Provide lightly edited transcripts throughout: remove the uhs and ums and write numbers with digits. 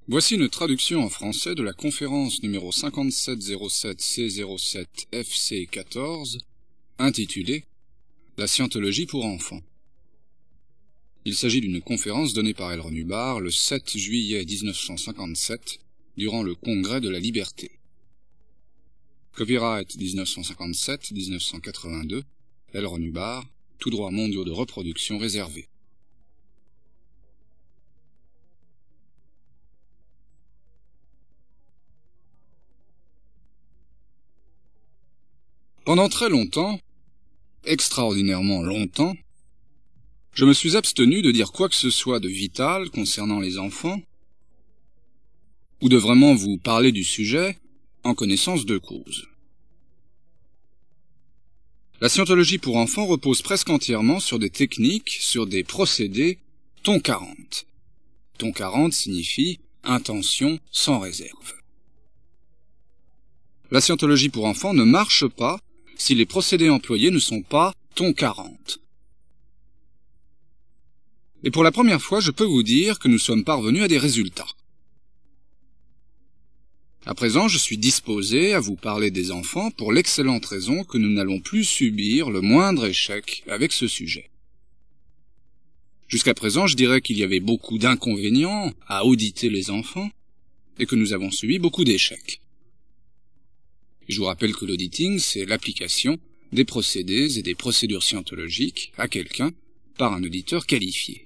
Voici une traduction en français de la conférence numéro 5707C07FC14, intitulée « La scientologie pour enfants ». Il s'agit d'une conférence donnée par L. Ron Hubbard le 7 juillet 1957, durant le Congrès de la Liberté. Copyright 1957-1982, L. Ron Hubbard, tous droits mondiaux de reproduction réservés. Pendant très longtemps, extraordinairement longtemps, je me suis abstenu de dire quoi que ce soit de vital concernant les enfants, ou de vraiment vous parler du sujet en connaissance de cause. La scientologie pour enfants repose presque entièrement sur des techniques, sur des procédés ton 40. Ton 40 signifie intention sans réserve. La scientologie pour enfants ne marche pas si les procédés employés ne sont pas ton 40. Et pour la première fois, je peux vous dire que nous sommes parvenus à des résultats. À présent, je suis disposé à vous parler des enfants pour l'excellente raison que nous n'allons plus subir le moindre échec avec ce sujet. Jusqu'à présent, je dirais qu'il y avait beaucoup d'inconvénients à auditer les enfants et que nous avons subi beaucoup d'échecs. Je vous rappelle que l'auditing, c'est l'application des procédés et des procédures scientologiques à quelqu'un par un auditeur qualifié.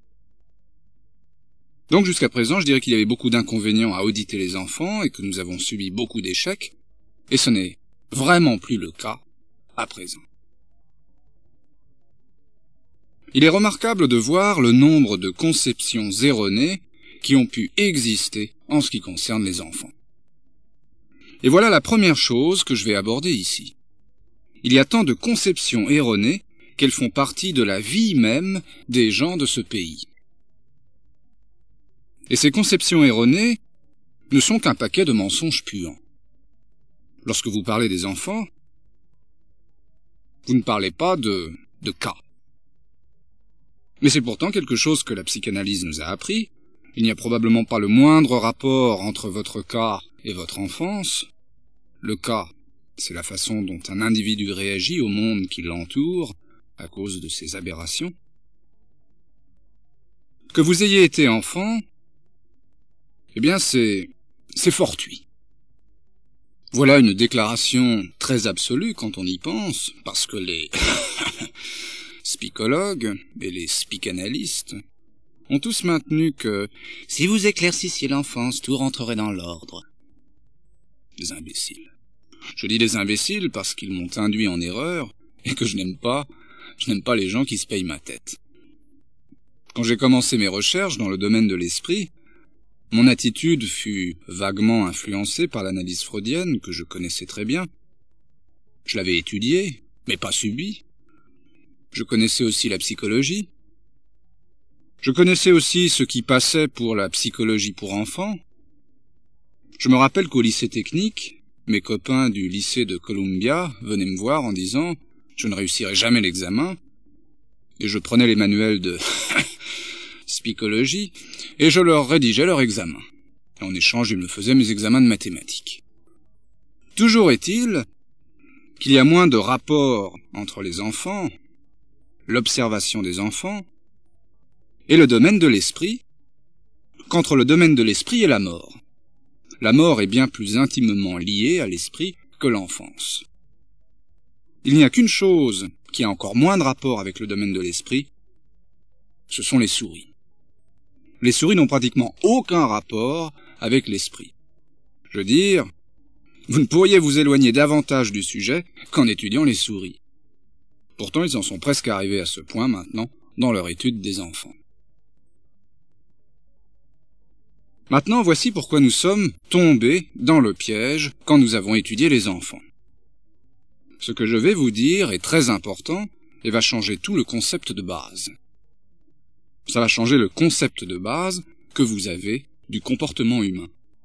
Donc jusqu'à présent, je dirais qu'il y avait beaucoup d'inconvénients à auditer les enfants et que nous avons subi beaucoup d'échecs, et ce n'est vraiment plus le cas à présent. Il est remarquable de voir le nombre de conceptions erronées qui ont pu exister en ce qui concerne les enfants. Et voilà la première chose que je vais aborder ici. Il y a tant de conceptions erronées qu'elles font partie de la vie même des gens de ce pays. Et ces conceptions erronées ne sont qu'un paquet de mensonges puants. Lorsque vous parlez des enfants, vous ne parlez pas de cas. Mais c'est pourtant quelque chose que la psychanalyse nous a appris. Il n'y a probablement pas le moindre rapport entre votre cas et votre enfance. Le cas, c'est la façon dont un individu réagit au monde qui l'entoure à cause de ses aberrations. Que vous ayez été enfant, eh bien c'est fortuit. Voilà une déclaration très absolue quand on y pense, parce que les spicologues et les spicanalystes ont tous maintenu que si vous éclaircissiez l'enfance, tout rentrerait dans l'ordre. Des imbéciles. Je dis des imbéciles parce qu'ils m'ont induit en erreur et que je n'aime pas les gens qui se payent ma tête. Quand j'ai commencé mes recherches dans le domaine de l'esprit, mon attitude fut vaguement influencée par l'analyse freudienne que je connaissais très bien. Je l'avais étudiée, mais pas subie. Je connaissais aussi la psychologie. Je connaissais aussi ce qui passait pour la psychologie pour enfants. Je me rappelle qu'au lycée technique, mes copains du lycée de Columbia venaient me voir en disant « Je ne réussirai jamais l'examen » et je prenais les manuels de psychologie et je leur rédigeais leur examen. Et en échange, ils me faisaient mes examens de mathématiques. Toujours est-il qu'il y a moins de rapport entre les enfants, l'observation des enfants, et le domaine de l'esprit, qu'entre le domaine de l'esprit et la mort. La mort est bien plus intimement liée à l'esprit que l'enfance. Il n'y a qu'une chose qui a encore moins de rapport avec le domaine de l'esprit, ce sont les souris. Les souris n'ont pratiquement aucun rapport avec l'esprit. Je veux dire, vous ne pourriez vous éloigner davantage du sujet qu'en étudiant les souris. Pourtant, ils en sont presque arrivés à ce point maintenant dans leur étude des enfants. Maintenant, voici pourquoi nous sommes tombés dans le piège quand nous avons étudié les enfants. Ce que je vais vous dire est très important et va changer tout le concept de base. Ça va changer le concept de base que vous avez du comportement humain.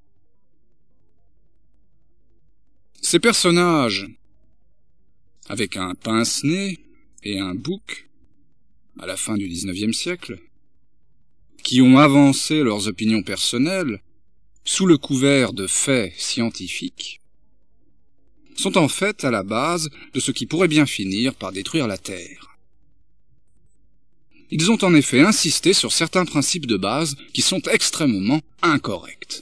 Ces personnages, avec un pince-nez et un bouc, à la fin du XIXe siècle, qui ont avancé leurs opinions personnelles sous le couvert de faits scientifiques, sont en fait à la base de ce qui pourrait bien finir par détruire la Terre. Ils ont en effet insisté sur certains principes de base qui sont extrêmement incorrects.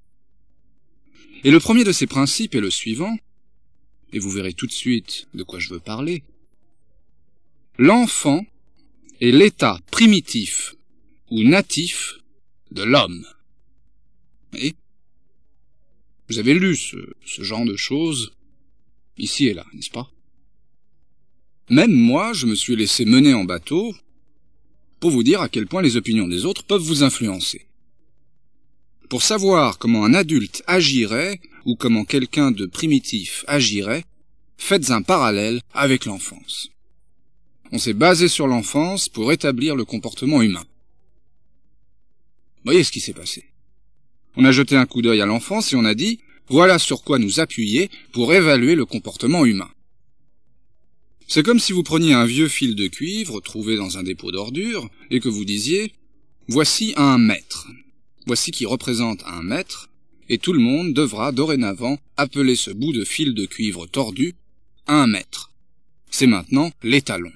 Et le premier de ces principes est le suivant, et vous verrez tout de suite de quoi je veux parler. L'enfant est l'état primitif ou natif de l'homme. Et vous avez lu ce genre de choses ici et là, n'est-ce pas? Même moi, je me suis laissé mener en bateau pour vous dire à quel point les opinions des autres peuvent vous influencer. Pour savoir comment un adulte agirait ou comment quelqu'un de primitif agirait, faites un parallèle avec l'enfance. On s'est basé sur l'enfance pour établir le comportement humain. Voyez ce qui s'est passé. On a jeté un coup d'œil à l'enfance et on a dit « Voilà sur quoi nous appuyer pour évaluer le comportement humain ». C'est comme si vous preniez un vieux fil de cuivre trouvé dans un dépôt d'ordures et que vous disiez « Voici un mètre ». Voici qui représente un mètre, et tout le monde devra dorénavant appeler ce bout de fil de cuivre tordu 1 mètre. C'est maintenant l'étalon.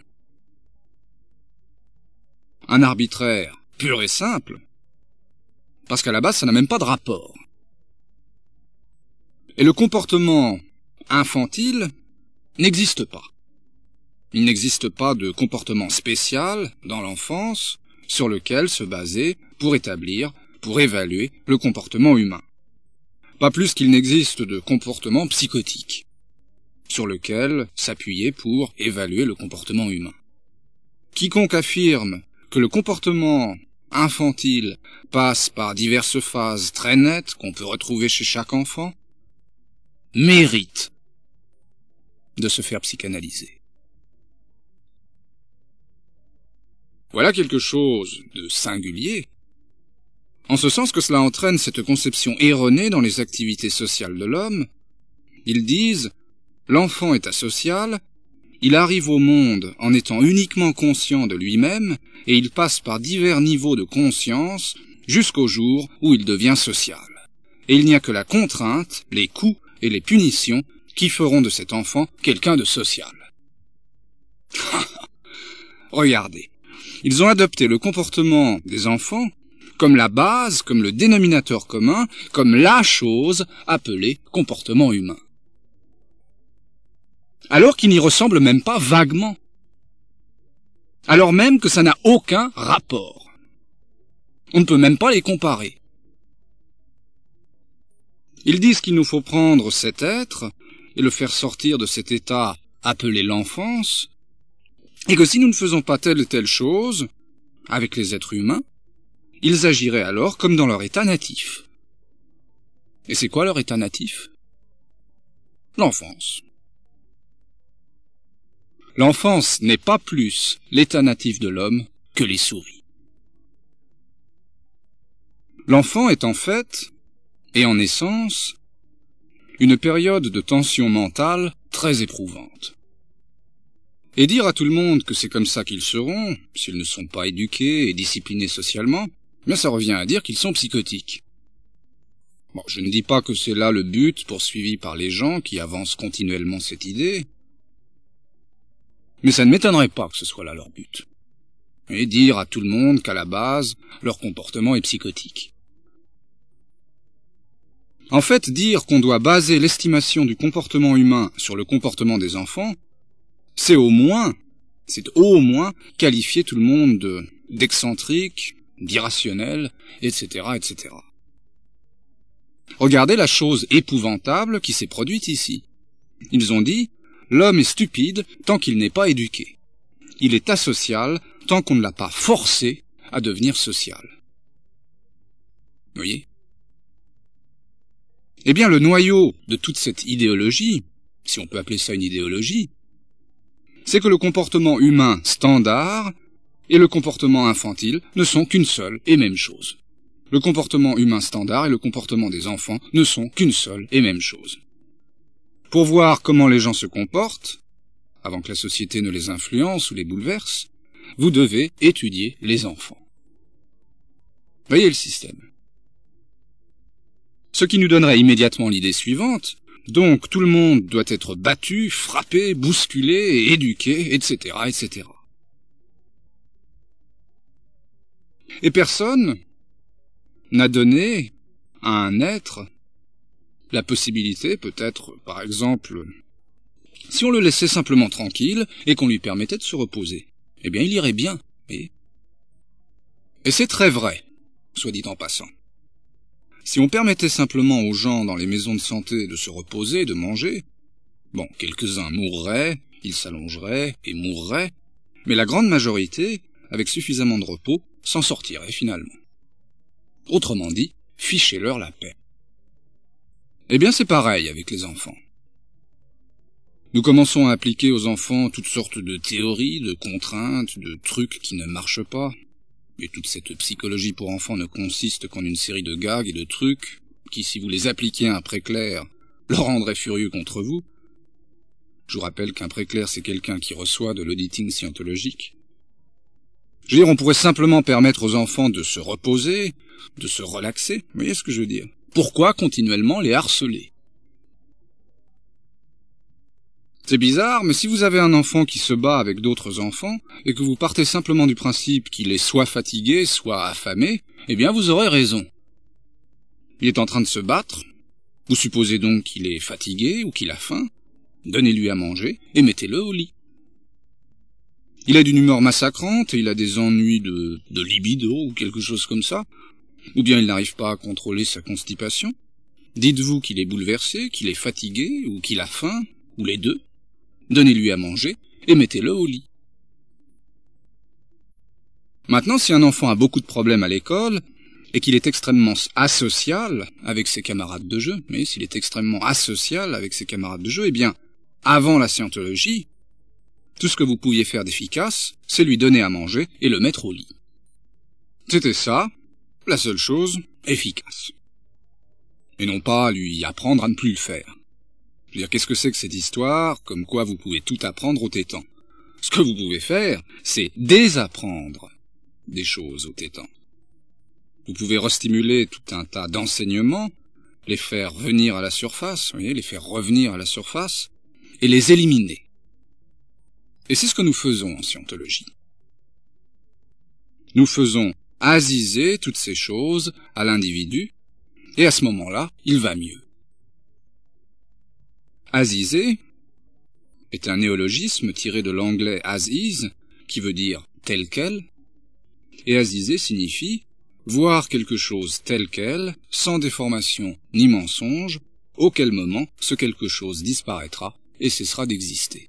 Un arbitraire pur et simple, parce qu'à la base ça n'a même pas de rapport. Et le comportement infantile n'existe pas. Il n'existe pas de comportement spécial dans l'enfance sur lequel se baser pour évaluer le comportement humain. Pas plus qu'il n'existe de comportement psychotique, sur lequel s'appuyer pour évaluer le comportement humain. Quiconque affirme que le comportement infantile passe par diverses phases très nettes qu'on peut retrouver chez chaque enfant, mérite de se faire psychanalyser. Voilà quelque chose de singulier, en ce sens que cela entraîne cette conception erronée dans les activités sociales de l'homme. Ils disent « L'enfant est asocial, il arrive au monde en étant uniquement conscient de lui-même et il passe par divers niveaux de conscience jusqu'au jour où il devient social. Et il n'y a que la contrainte, les coups et les punitions qui feront de cet enfant quelqu'un de social. » Regardez, ils ont adopté le comportement des enfants comme la base, comme le dénominateur commun, comme la chose appelée comportement humain. Alors qu'il n'y ressemble même pas vaguement. Alors même que ça n'a aucun rapport. On ne peut même pas les comparer. Ils disent qu'il nous faut prendre cet être et le faire sortir de cet état appelé l'enfance, et que si nous ne faisons pas telle ou telle chose avec les êtres humains, ils agiraient alors comme dans leur état natif. Et c'est quoi leur état natif? L'enfance. L'enfance n'est pas plus l'état natif de l'homme que les souris. L'enfant est en fait, et en essence, une période de tension mentale très éprouvante. Et dire à tout le monde que c'est comme ça qu'ils seront, s'ils ne sont pas éduqués et disciplinés socialement, bien ça revient à dire qu'ils sont psychotiques. Bon, je ne dis pas que c'est là le but poursuivi par les gens qui avancent continuellement cette idée, mais ça ne m'étonnerait pas que ce soit là leur but. Et dire à tout le monde qu'à la base, leur comportement est psychotique. En fait, dire qu'on doit baser l'estimation du comportement humain sur le comportement des enfants, c'est au moins qualifier tout le monde d'excentrique, d'irrationnel, etc., etc. Regardez la chose épouvantable qui s'est produite ici. Ils ont dit « L'homme est stupide tant qu'il n'est pas éduqué. Il est asocial tant qu'on ne l'a pas forcé à devenir social. » Vous voyez ? Eh bien, le noyau de toute cette idéologie, si on peut appeler ça une idéologie, c'est que le comportement humain standard et le comportement infantile ne sont qu'une seule et même chose. Le comportement humain standard et le comportement des enfants ne sont qu'une seule et même chose. Pour voir comment les gens se comportent, avant que la société ne les influence ou les bouleverse, vous devez étudier les enfants. Voyez le système. Ce qui nous donnerait immédiatement l'idée suivante. Donc tout le monde doit être battu, frappé, bousculé, éduqué, etc., etc. Et personne n'a donné à un être la possibilité, peut-être, par exemple, si on le laissait simplement tranquille et qu'on lui permettait de se reposer, eh bien il irait bien, voyez. Et c'est très vrai, soit dit en passant. Si on permettait simplement aux gens dans les maisons de santé de se reposer, de manger, bon, quelques-uns mourraient, ils s'allongeraient et mourraient, mais la grande majorité, avec suffisamment de repos, s'en sortirait finalement. Autrement dit, fichez-leur la paix. Eh bien c'est pareil avec les enfants. Nous commençons à appliquer aux enfants toutes sortes de théories, de contraintes, de trucs qui ne marchent pas. Et toute cette psychologie pour enfants ne consiste qu'en une série de gags et de trucs qui, si vous les appliquiez à un préclair, le rendraient furieux contre vous. Je vous rappelle qu'un préclair, c'est quelqu'un qui reçoit de l'auditing scientologique. Je veux dire, on pourrait simplement permettre aux enfants de se reposer, de se relaxer. Vous voyez ce que je veux dire? Pourquoi continuellement les harceler? C'est bizarre, mais si vous avez un enfant qui se bat avec d'autres enfants, et que vous partez simplement du principe qu'il est soit fatigué, soit affamé, eh bien vous aurez raison. Il est en train de se battre, vous supposez donc qu'il est fatigué ou qu'il a faim, donnez-lui à manger et mettez-le au lit. Il a d'une humeur massacrante et il a des ennuis de libido ou quelque chose comme ça, ou bien il n'arrive pas à contrôler sa constipation. Dites-vous qu'il est bouleversé, qu'il est fatigué ou qu'il a faim, ou les deux. Donnez-lui à manger et mettez-le au lit. Maintenant, si un enfant a beaucoup de problèmes à l'école et qu'il est extrêmement asocial avec ses camarades de jeu, mais s'il est extrêmement asocial avec ses camarades de jeu, eh bien, avant la scientologie, tout ce que vous pouviez faire d'efficace, c'est lui donner à manger et le mettre au lit. C'était ça, la seule chose efficace. Et non pas lui apprendre à ne plus le faire. Je veux dire, qu'est-ce que c'est que cette histoire, comme quoi vous pouvez tout apprendre au tétan? Ce que vous pouvez faire, c'est désapprendre des choses au tétan. Vous pouvez restimuler tout un tas d'enseignements, les faire venir à la surface, vous voyez, les faire revenir à la surface, et les éliminer. Et c'est ce que nous faisons en scientologie. Nous faisons aziser toutes ces choses à l'individu, et à ce moment-là, il va mieux. Aziser est un néologisme tiré de l'anglais as is, qui veut dire tel quel, et aziser signifie voir quelque chose tel quel, sans déformation ni mensonge, auquel moment ce quelque chose disparaîtra et cessera d'exister.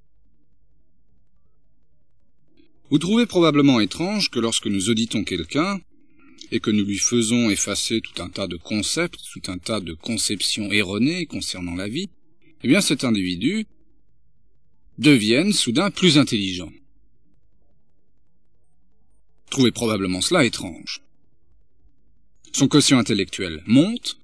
Vous trouvez probablement étrange que lorsque nous auditons quelqu'un, et que nous lui faisons effacer tout un tas de concepts, tout un tas de conceptions erronées concernant la vie, eh bien cet individu devienne soudain plus intelligent. Vous trouvez probablement cela étrange. Son quotient intellectuel monte,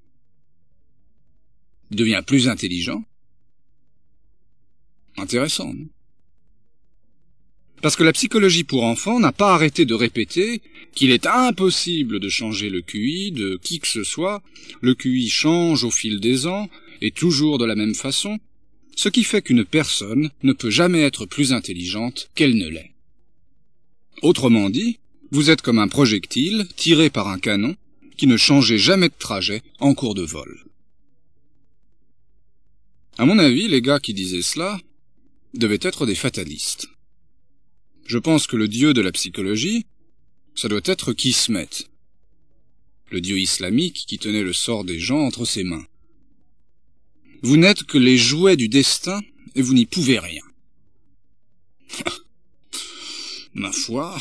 il devient plus intelligent. Intéressant, non? Parce que la psychologie pour enfants n'a pas arrêté de répéter qu'il est impossible de changer le QI de qui que ce soit, le QI change au fil des ans, et toujours de la même façon, ce qui fait qu'une personne ne peut jamais être plus intelligente qu'elle ne l'est. Autrement dit, vous êtes comme un projectile tiré par un canon qui ne changeait jamais de trajet en cours de vol. À mon avis, les gars qui disaient cela devaient être des fatalistes. Je pense que le dieu de la psychologie, ça doit être Kismet, le dieu islamique qui tenait le sort des gens entre ses mains. Vous n'êtes que les jouets du destin et vous n'y pouvez rien. Ma foi.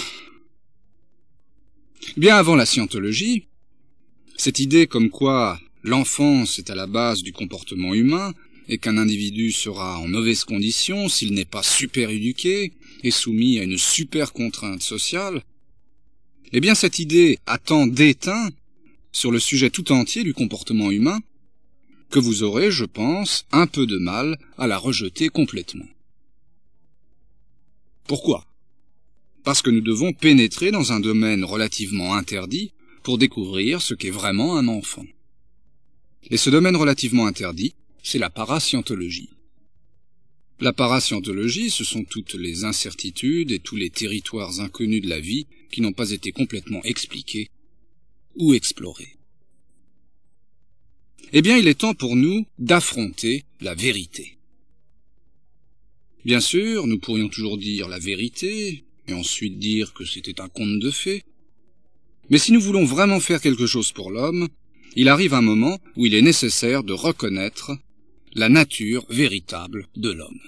Bien avant la scientologie, cette idée comme quoi l'enfance est à la base du comportement humain et qu'un individu sera en mauvaise condition s'il n'est pas super éduqué et soumis à une super contrainte sociale, eh bien cette idée a tant d'étain sur le sujet tout entier du comportement humain que vous aurez, je pense, un peu de mal à la rejeter complètement. Pourquoi? Parce que nous devons pénétrer dans un domaine relativement interdit pour découvrir ce qu'est vraiment un enfant. Et ce domaine relativement interdit, c'est la parascientologie. La parascientologie, ce sont toutes les incertitudes et tous les territoires inconnus de la vie qui n'ont pas été complètement expliqués ou explorés. Eh bien, il est temps pour nous d'affronter la vérité. Bien sûr, nous pourrions toujours dire la vérité, et ensuite dire que c'était un conte de fées. Mais si nous voulons vraiment faire quelque chose pour l'homme, il arrive un moment où il est nécessaire de reconnaître la nature véritable de l'homme.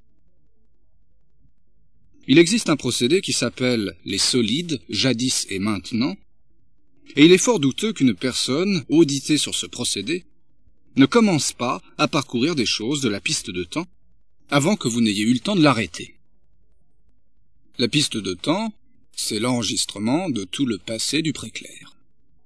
Il existe un procédé qui s'appelle les solides, jadis et maintenant, et il est fort douteux qu'une personne, auditée sur ce procédé, ne commence pas à parcourir des choses de la piste de temps avant que vous n'ayez eu le temps de l'arrêter. La piste de temps, c'est l'enregistrement de tout le passé du préclair.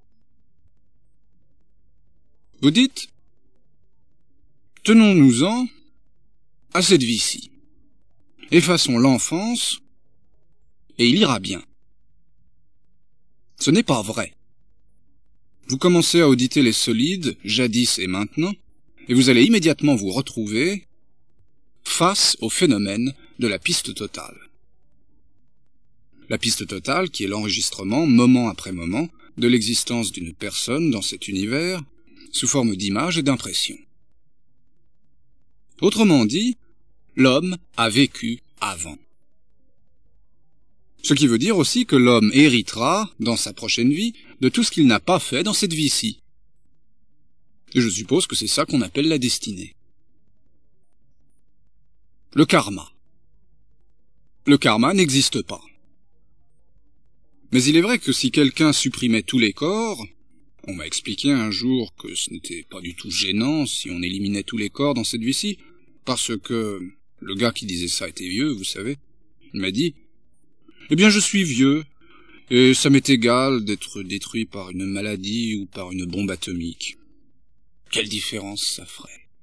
Vous dites, tenons-nous-en à cette vie-ci. Effaçons l'enfance, et il ira bien. Ce n'est pas vrai. Vous commencez à auditer les solides, jadis et maintenant, et vous allez immédiatement vous retrouver face au phénomène de la piste totale. La piste totale qui est l'enregistrement, moment après moment, de l'existence d'une personne dans cet univers, sous forme d'images et d'impressions. Autrement dit, l'homme a vécu avant. Ce qui veut dire aussi que l'homme héritera, dans sa prochaine vie, de tout ce qu'il n'a pas fait dans cette vie-ci. Et je suppose que c'est ça qu'on appelle la destinée. Le karma. Le karma n'existe pas. Mais il est vrai que si quelqu'un supprimait tous les corps, on m'a expliqué un jour que ce n'était pas du tout gênant si on éliminait tous les corps dans cette vie-ci, parce que le gars qui disait ça était vieux, vous savez. Il m'a dit, « Eh bien, je suis vieux, et ça m'est égal d'être détruit par une maladie ou par une bombe atomique. Quelle différence ça ferait, hein ?»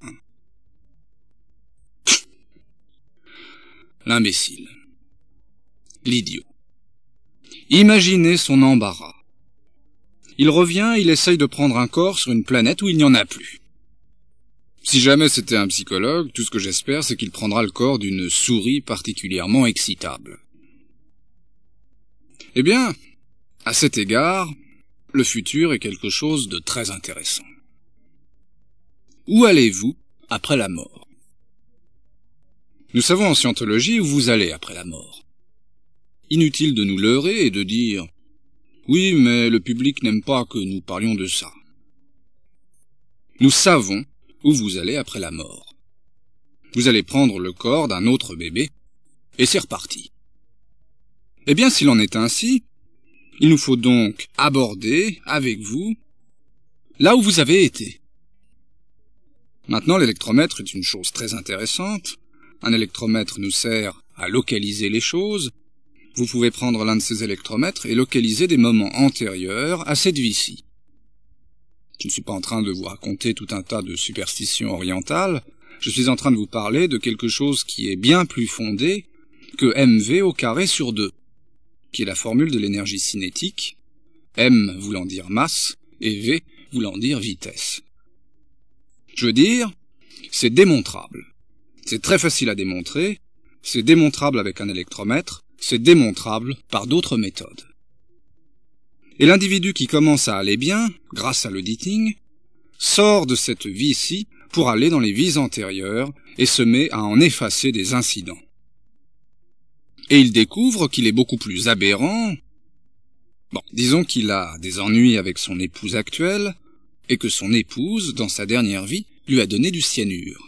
L'imbécile. L'idiot. Imaginez son embarras. Il revient, il essaye de prendre un corps sur une planète où il n'y en a plus. Si jamais c'était un psychologue, tout ce que j'espère, c'est qu'il prendra le corps d'une souris particulièrement excitable. Eh bien, à cet égard, le futur est quelque chose de très intéressant. Où allez-vous après la mort? Nous savons en scientologie où vous allez après la mort. Inutile de nous leurrer et de dire « Oui, mais le public n'aime pas que nous parlions de ça. » Nous savons où vous allez après la mort. Vous allez prendre le corps d'un autre bébé, et c'est reparti. Eh bien, s'il en est ainsi, il nous faut donc aborder, avec vous, là où vous avez été. Maintenant, l'électromètre est une chose très intéressante. Un électromètre nous sert à localiser les choses. Vous pouvez prendre l'un de ces électromètres et localiser des moments antérieurs à cette vie-ci. Je ne suis pas en train de vous raconter tout un tas de superstitions orientales, je suis en train de vous parler de quelque chose qui est bien plus fondé que mv au carré sur 2, qui est la formule de l'énergie cinétique, m voulant dire masse et v voulant dire vitesse. Je veux dire, c'est démontrable. C'est très facile à démontrer, c'est démontrable avec un électromètre, c'est démontrable par d'autres méthodes. Et l'individu qui commence à aller bien, grâce à l'auditing, sort de cette vie-ci pour aller dans les vies antérieures et se met à en effacer des incidents. Et il découvre qu'il est beaucoup plus aberrant. Bon, disons qu'il a des ennuis avec son épouse actuelle et que son épouse, dans sa dernière vie, lui a donné du cyanure.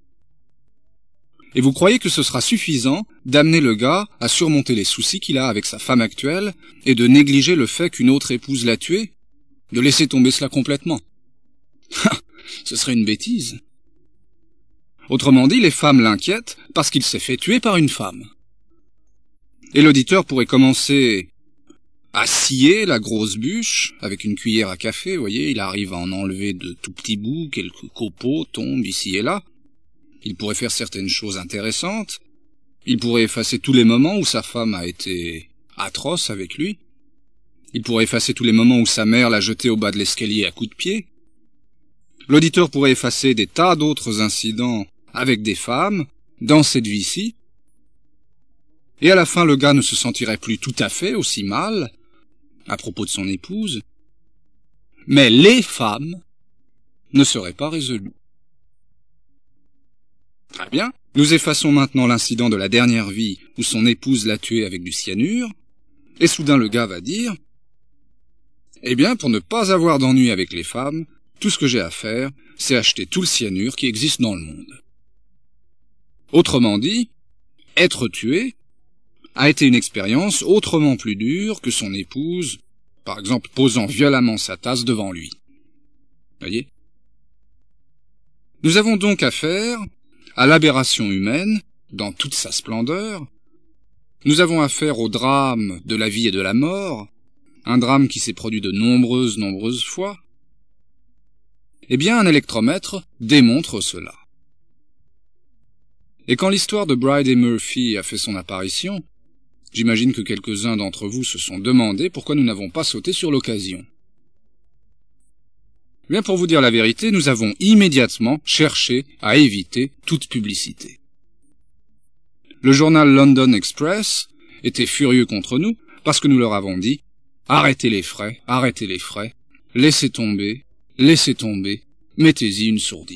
Et vous croyez que ce sera suffisant d'amener le gars à surmonter les soucis qu'il a avec sa femme actuelle et de négliger le fait qu'une autre épouse l'a tué? De laisser tomber cela complètement? Ce serait une bêtise. Autrement dit, les femmes l'inquiètent parce qu'il s'est fait tuer par une femme. Et l'auditeur pourrait commencer à scier la grosse bûche avec une cuillère à café, vous voyez, il arrive à en enlever de tout petits bouts, quelques copeaux tombent ici et là. Il pourrait faire certaines choses intéressantes. Il pourrait effacer tous les moments où sa femme a été atroce avec lui. Il pourrait effacer tous les moments où sa mère l'a jeté au bas de l'escalier à coups de pied. L'auditeur pourrait effacer des tas d'autres incidents avec des femmes dans cette vie-ci, et à la fin le gars ne se sentirait plus tout à fait aussi mal à propos de son épouse, mais les femmes ne seraient pas résolues. Très bien. Nous effaçons maintenant l'incident de la dernière vie où son épouse l'a tué avec du cyanure, et soudain le gars va dire « Eh bien, pour ne pas avoir d'ennui avec les femmes, tout ce que j'ai à faire, c'est acheter tout le cyanure qui existe dans le monde. » Autrement dit, être tué a été une expérience autrement plus dure que son épouse, par exemple posant violemment sa tasse devant lui. Voyez ? Nous avons donc affaire à l'aberration humaine dans toute sa splendeur. Nous avons affaire au drame de la vie et de la mort, un drame qui s'est produit de nombreuses fois. Eh bien, un électromètre démontre cela. Et quand l'histoire de Bride et Murphy a fait son apparition, j'imagine que quelques-uns d'entre vous se sont demandé pourquoi nous n'avons pas sauté sur l'occasion. Bien, pour vous dire la vérité, nous avons immédiatement cherché à éviter toute publicité. Le journal London Express était furieux contre nous parce que nous leur avons dit « Arrêtez les frais, laissez tomber, mettez-y une sourdine. »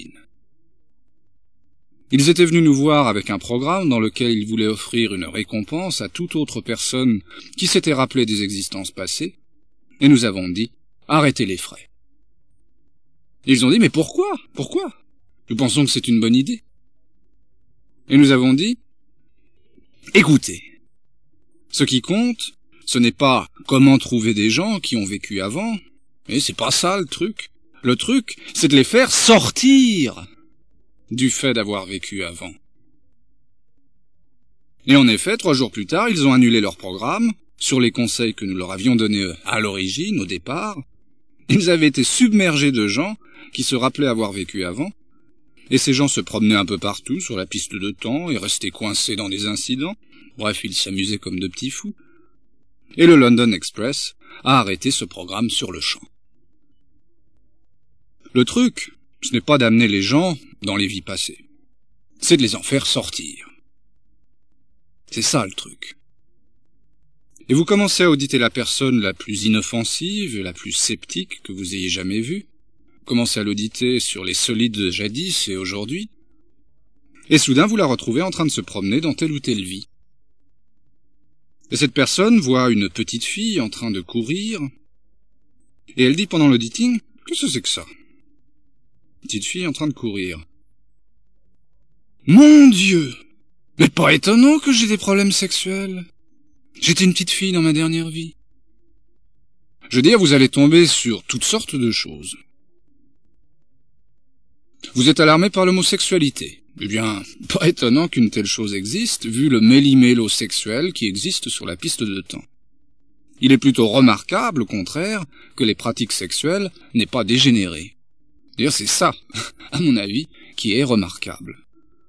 Ils étaient venus nous voir avec un programme dans lequel ils voulaient offrir une récompense à toute autre personne qui s'était rappelée des existences passées, et nous avons dit « Arrêtez les frais. » Ils ont dit « Mais pourquoi ? Nous pensons que c'est une bonne idée. » Et nous avons dit « Écoutez, ce qui compte, ce n'est pas comment trouver des gens qui ont vécu avant, et c'est pas ça le truc. Le truc, c'est de les faire sortir du fait d'avoir vécu avant. » Et en effet, 3 jours plus tard, ils ont annulé leur programme sur les conseils que nous leur avions donnés à l'origine, au départ. Ils avaient été submergés de gens qui se rappelaient avoir vécu avant, et ces gens se promenaient un peu partout sur la piste de temps et restaient coincés dans des incidents. Bref, ils s'amusaient comme de petits fous. Et le London Express a arrêté ce programme sur le champ. Le truc, ce n'est pas d'amener les gens dans les vies passées. C'est de les en faire sortir. C'est ça le truc. Et vous commencez à auditer la personne la plus inoffensive et la plus sceptique que vous ayez jamais vue. Vous commencez à l'auditer sur les solides de jadis et aujourd'hui. Et soudain, vous la retrouvez en train de se promener dans telle ou telle vie. Et cette personne voit une petite fille en train de courir, et elle dit pendant l'auditing, « Qu'est-ce que c'est que ça ? » Petite fille en train de courir. « Mon Dieu ! Mais pas étonnant que j'ai des problèmes sexuels. J'étais une petite fille dans ma dernière vie. » Je veux dire, vous allez tomber sur toutes sortes de choses. Vous êtes alarmé par l'homosexualité. Eh bien, pas étonnant qu'une telle chose existe, vu le méli-mélo sexuel qui existe sur la piste de temps. Il est plutôt remarquable, au contraire, que les pratiques sexuelles n'aient pas dégénéré. D'ailleurs, c'est ça, à mon avis, qui est remarquable.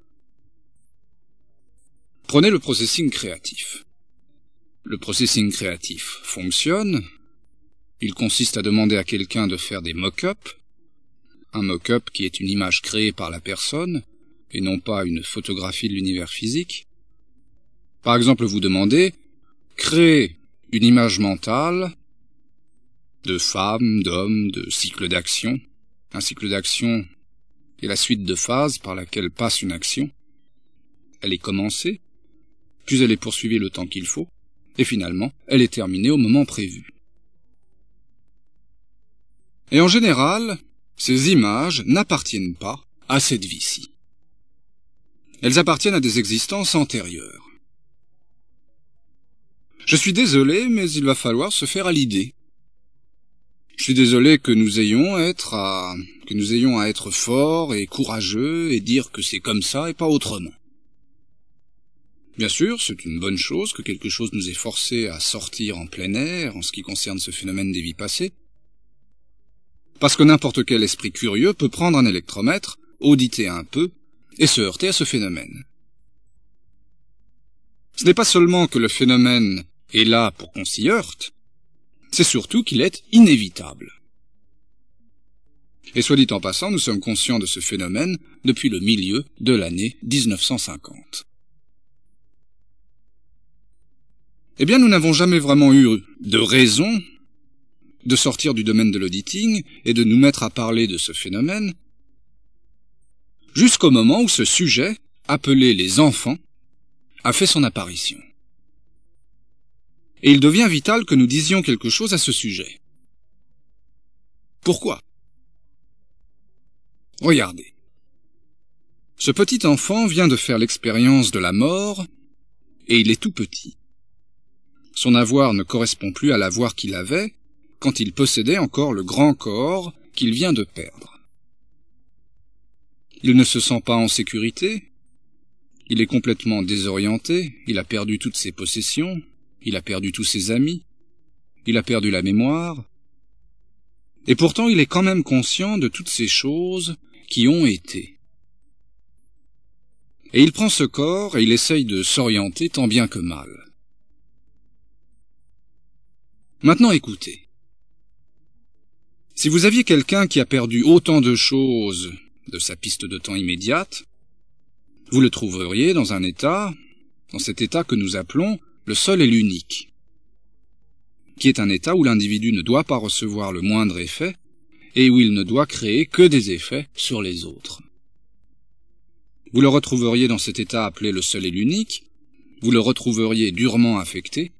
Prenez le processing créatif. Le processing créatif fonctionne. Il consiste à demander à quelqu'un de faire des mock-ups. Un mock-up qui est une image créée par la personne, et non pas une photographie de l'univers physique. Par exemple, vous demandez « Créer une image mentale de femmes, d'hommes, de cycle d'action. » Un cycle d'action est la suite de phases par laquelle passe une action. Elle est commencée, puis elle est poursuivie le temps qu'il faut, et finalement, elle est terminée au moment prévu. Et en général, ces images n'appartiennent pas à cette vie-ci. Elles appartiennent à des existences antérieures. Je suis désolé, mais il va falloir se faire à l'idée. Je suis désolé que nous ayons à être forts et courageux et dire que c'est comme ça et pas autrement. Bien sûr, c'est une bonne chose que quelque chose nous ait forcé à sortir en plein air en ce qui concerne ce phénomène des vies passées, parce que n'importe quel esprit curieux peut prendre un électromètre, auditer un peu et se heurter à ce phénomène. Ce n'est pas seulement que le phénomène est là pour qu'on s'y heurte, c'est surtout qu'il est inévitable. Et soit dit en passant, nous sommes conscients de ce phénomène depuis le milieu de l'année 1950. Eh bien, nous n'avons jamais vraiment eu de raison de sortir du domaine de l'auditing et de nous mettre à parler de ce phénomène, jusqu'au moment où ce sujet, appelé les enfants, a fait son apparition. Et il devient vital que nous disions quelque chose à ce sujet. Pourquoi ? Regardez. Ce petit enfant vient de faire l'expérience de la mort, et il est tout petit. Son avoir ne correspond plus à l'avoir qu'il avait quand il possédait encore le grand corps qu'il vient de perdre. Il ne se sent pas en sécurité, il est complètement désorienté, il a perdu toutes ses possessions, il a perdu tous ses amis, il a perdu la mémoire, et pourtant il est quand même conscient de toutes ces choses qui ont été. Et il prend ce corps et il essaye de s'orienter tant bien que mal. Maintenant écoutez. Si vous aviez quelqu'un qui a perdu autant de choses de sa piste de temps immédiate, vous le trouveriez dans cet état que nous appelons le seul et l'unique, qui est un état où l'individu ne doit pas recevoir le moindre effet et où il ne doit créer que des effets sur les autres. Vous le retrouveriez dans cet état appelé le seul et l'unique, vous le retrouveriez durement affecté,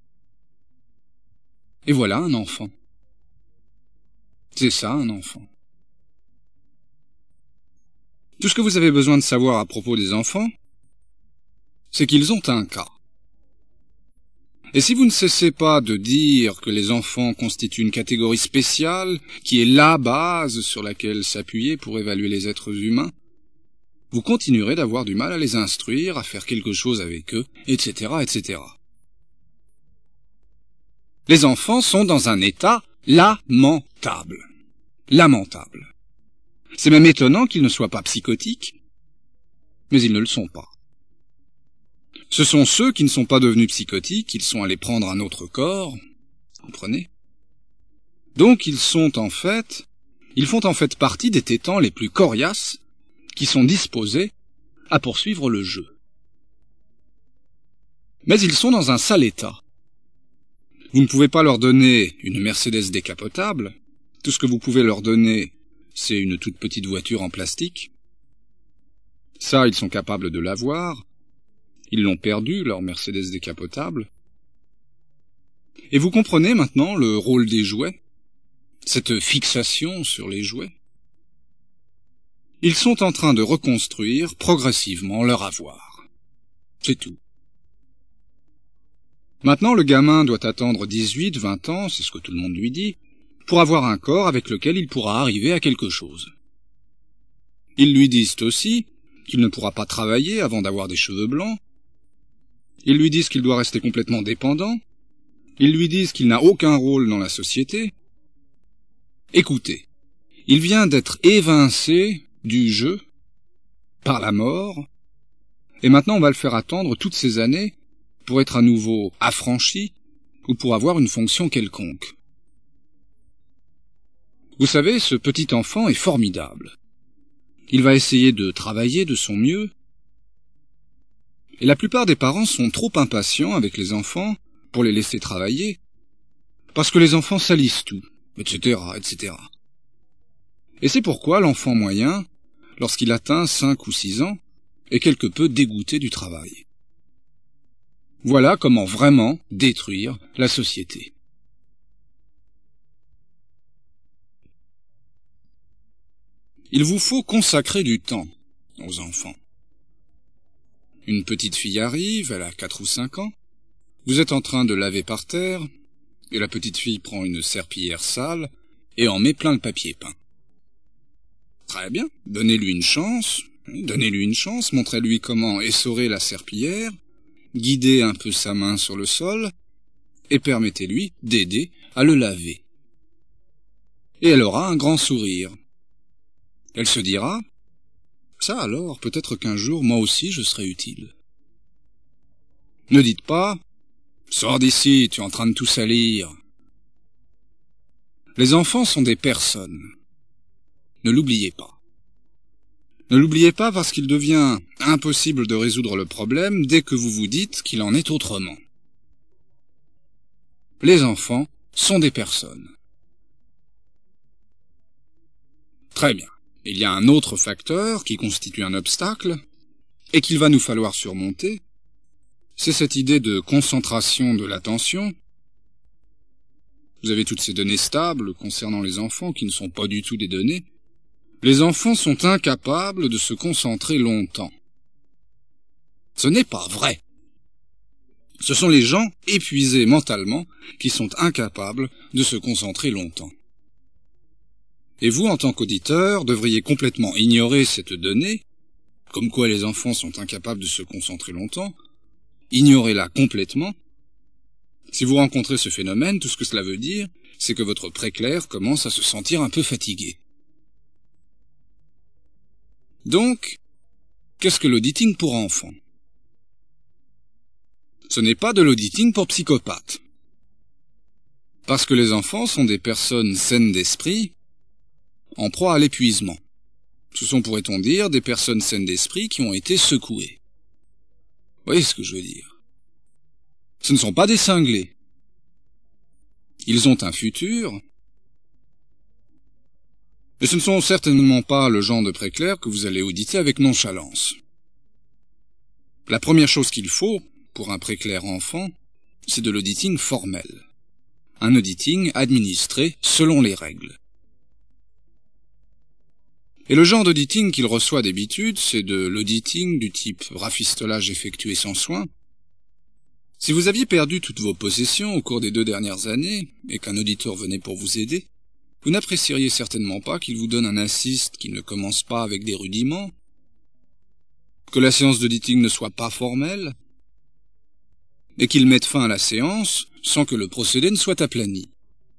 et voilà un enfant. C'est ça, un enfant. Tout ce que vous avez besoin de savoir à propos des enfants, c'est qu'ils ont un cas. Et si vous ne cessez pas de dire que les enfants constituent une catégorie spéciale, qui est la base sur laquelle s'appuyer pour évaluer les êtres humains, vous continuerez d'avoir du mal à les instruire, à faire quelque chose avec eux, etc., etc. Les enfants sont dans un état lamentable. Lamentable. C'est même étonnant qu'ils ne soient pas psychotiques, mais ils ne le sont pas. Ce sont ceux qui ne sont pas devenus psychotiques, ils sont allés prendre un autre corps, comprenez ? Donc ils font en fait partie des tétans les plus coriaces qui sont disposés à poursuivre le jeu. Mais ils sont dans un sale état. Vous ne pouvez pas leur donner une Mercedes décapotable, tout ce que vous pouvez leur donner, c'est une toute petite voiture en plastique. Ça, ils sont capables de l'avoir. Ils l'ont perdu, leur Mercedes décapotable. Et vous comprenez maintenant le rôle des jouets, cette fixation sur les jouets. Ils sont en train de reconstruire progressivement leur avoir. C'est tout. Maintenant, le gamin doit attendre 18, 20 ans, c'est ce que tout le monde lui dit, pour avoir un corps avec lequel il pourra arriver à quelque chose. Ils lui disent aussi qu'il ne pourra pas travailler avant d'avoir des cheveux blancs. Ils lui disent qu'il doit rester complètement dépendant. Ils lui disent qu'il n'a aucun rôle dans la société. Écoutez, il vient d'être évincé du jeu par la mort, et maintenant on va le faire attendre toutes ces années pour être à nouveau affranchi ou pour avoir une fonction quelconque. Vous savez, ce petit enfant est formidable. Il va essayer de travailler de son mieux, et la plupart des parents sont trop impatients avec les enfants pour les laisser travailler, parce que les enfants salissent tout, etc., etc. Et c'est pourquoi l'enfant moyen, lorsqu'il atteint 5 ou 6 ans, est quelque peu dégoûté du travail. Voilà comment vraiment détruire la société. Il vous faut consacrer du temps aux enfants. Une petite fille arrive, elle a 4 ou 5 ans, vous êtes en train de laver par terre, et la petite fille prend une serpillière sale et en met plein le papier peint. Très bien, donnez-lui une chance, montrez-lui comment essorer la serpillière, guidez un peu sa main sur le sol, et permettez-lui d'aider à le laver. Et elle aura un grand sourire. Elle se dira, « Ça alors, peut-être qu'un jour, moi aussi, je serai utile. » Ne dites pas, « Sors d'ici, tu es en train de tout salir. » Les enfants sont des personnes. Ne l'oubliez pas. Ne l'oubliez pas parce qu'il devient impossible de résoudre le problème dès que vous vous dites qu'il en est autrement. Les enfants sont des personnes. Très bien. Il y a un autre facteur qui constitue un obstacle et qu'il va nous falloir surmonter. C'est cette idée de concentration de l'attention. Vous avez toutes ces données stables concernant les enfants qui ne sont pas du tout des données. Les enfants sont incapables de se concentrer longtemps. Ce n'est pas vrai. Ce sont les gens épuisés mentalement qui sont incapables de se concentrer longtemps. Et vous, en tant qu'auditeur, devriez complètement ignorer cette donnée, comme quoi les enfants sont incapables de se concentrer longtemps. Ignorez-la complètement. Si vous rencontrez ce phénomène, tout ce que cela veut dire, c'est que votre préclaire commence à se sentir un peu fatigué. Donc, qu'est-ce que l'auditing pour enfants? Ce n'est pas de l'auditing pour psychopathes. Parce que les enfants sont des personnes saines d'esprit, en proie à l'épuisement. Ce sont, pourrait-on dire, des personnes saines d'esprit qui ont été secouées. Vous voyez ce que je veux dire? Ce ne sont pas des cinglés. Ils ont un futur, mais ce ne sont certainement pas le genre de préclair que vous allez auditer avec nonchalance. La première chose qu'il faut, pour un préclair enfant, c'est de l'auditing formel. Un auditing administré selon les règles. Et le genre d'auditing qu'il reçoit d'habitude, c'est de l'auditing du type rafistolage effectué sans soin. Si vous aviez perdu toutes vos possessions au cours des 2 dernières années, et qu'un auditeur venait pour vous aider, vous n'apprécieriez certainement pas qu'il vous donne un assist qui ne commence pas avec des rudiments, que la séance d'auditing ne soit pas formelle, et qu'il mette fin à la séance sans que le procédé ne soit aplani.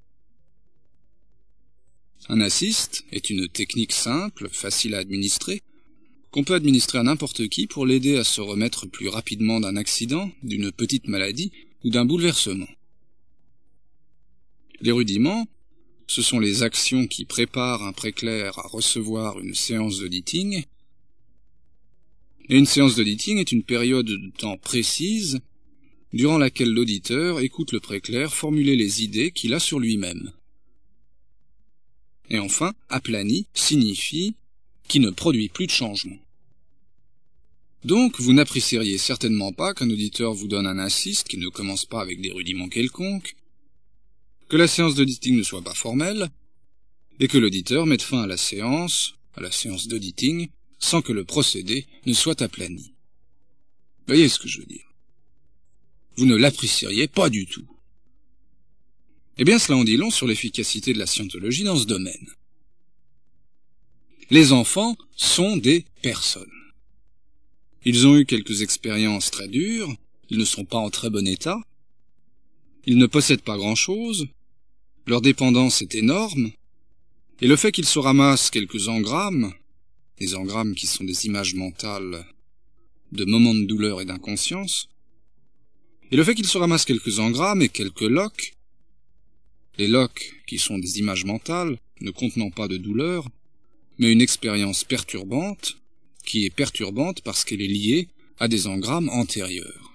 Un assist est une technique simple, facile à administrer, qu'on peut administrer à n'importe qui pour l'aider à se remettre plus rapidement d'un accident, d'une petite maladie ou d'un bouleversement. Les rudiments, ce sont les actions qui préparent un préclair à recevoir une séance d'auditing, et une séance d'auditing est une période de temps précise durant laquelle l'auditeur écoute le préclair formuler les idées qu'il a sur lui-même. Et enfin, aplani signifie qui ne produit plus de changement. Donc, vous n'apprécieriez certainement pas qu'un auditeur vous donne un assist qui ne commence pas avec des rudiments quelconques, que la séance d'auditing ne soit pas formelle, et que l'auditeur mette fin à la séance d'auditing, sans que le procédé ne soit aplani. Voyez ce que je veux dire? Vous ne l'apprécieriez pas du tout. Eh bien, cela en dit long sur l'efficacité de la scientologie dans ce domaine. Les enfants sont des personnes. Ils ont eu quelques expériences très dures, ils ne sont pas en très bon état, ils ne possèdent pas grand-chose, leur dépendance est énorme, et le fait qu'ils se ramassent quelques engrammes, des engrammes qui sont des images mentales de moments de douleur et d'inconscience, et le fait qu'ils se ramassent quelques engrammes et quelques loques, les loques qui sont des images mentales, ne contenant pas de douleur, mais une expérience perturbante, qui est perturbante parce qu'elle est liée à des engrammes antérieurs.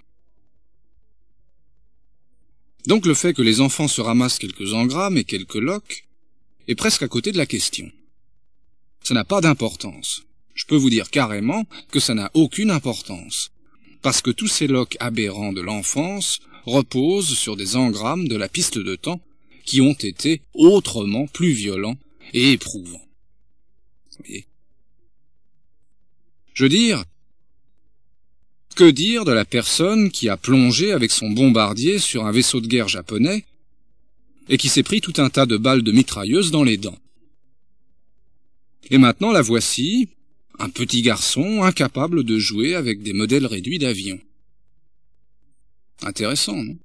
Donc le fait que les enfants se ramassent quelques engrammes et quelques loques est presque à côté de la question. Ça n'a pas d'importance. Je peux vous dire carrément que ça n'a aucune importance, parce que tous ces loques aberrants de l'enfance reposent sur des engrammes de la piste de temps qui ont été autrement plus violents et éprouvants. Vous voyez ? Je veux dire, que dire de la personne qui a plongé avec son bombardier sur un vaisseau de guerre japonais et qui s'est pris tout un tas de balles de mitrailleuse dans les dents? Et maintenant la voici, un petit garçon incapable de jouer avec des modèles réduits d'avions. Intéressant, non?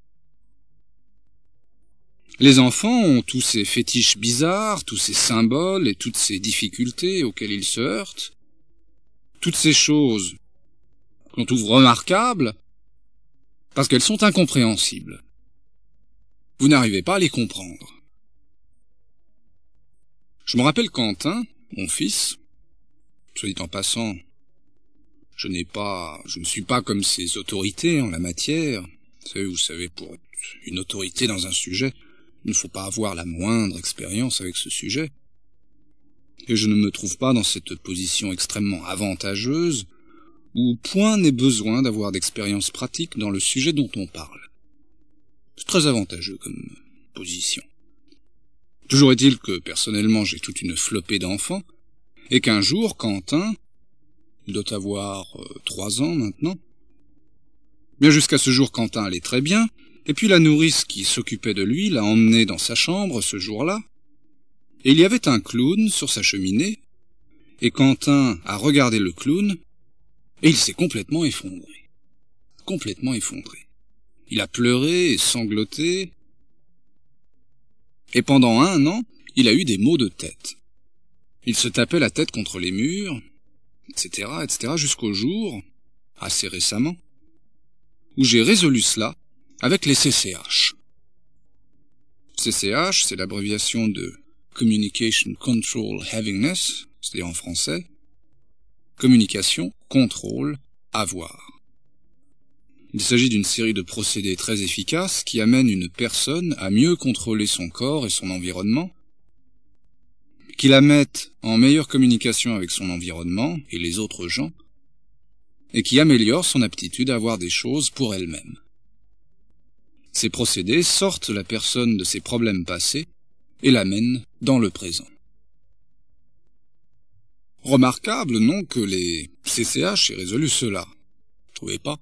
Les enfants ont tous ces fétiches bizarres, tous ces symboles et toutes ces difficultés auxquelles ils se heurtent. Toutes ces choses qu'on trouve remarquables parce qu'elles sont incompréhensibles. Vous n'arrivez pas à les comprendre. Je me rappelle Quentin, mon fils, soit dit en passant, je ne suis pas comme ces autorités en la matière. Vous savez, pour être une autorité dans un sujet, il ne faut pas avoir la moindre expérience avec ce sujet. Et je ne me trouve pas dans cette position extrêmement avantageuse où point n'est besoin d'avoir d'expérience pratique dans le sujet dont on parle. C'est très avantageux comme position. Toujours est-il que, personnellement, j'ai toute une flopée d'enfants, et qu'un jour, Quentin, il doit avoir 3 ans maintenant, bien jusqu'à ce jour, Quentin allait très bien, et puis la nourrice qui s'occupait de lui l'a emmené dans sa chambre ce jour-là, et il y avait un clown sur sa cheminée, et Quentin a regardé le clown, et il s'est complètement effondré. Complètement effondré. Il a pleuré et sangloté, et pendant 1 an, il a eu des maux de tête. Il se tapait la tête contre les murs, etc., jusqu'au jour, assez récemment, où j'ai résolu cela avec les CCH. CCH, c'est l'abréviation de Communication Control Havingness, c'est-à-dire en français, communication, contrôle, avoir. Il s'agit d'une série de procédés très efficaces qui amènent une personne à mieux contrôler son corps et son environnement, qui la mettent en meilleure communication avec son environnement et les autres gens, et qui améliorent son aptitude à voir des choses pour elle-même. Ces procédés sortent la personne de ses problèmes passés et l'amènent dans le présent. Remarquable, non, que les CCH aient résolu cela. Vous trouvez pas?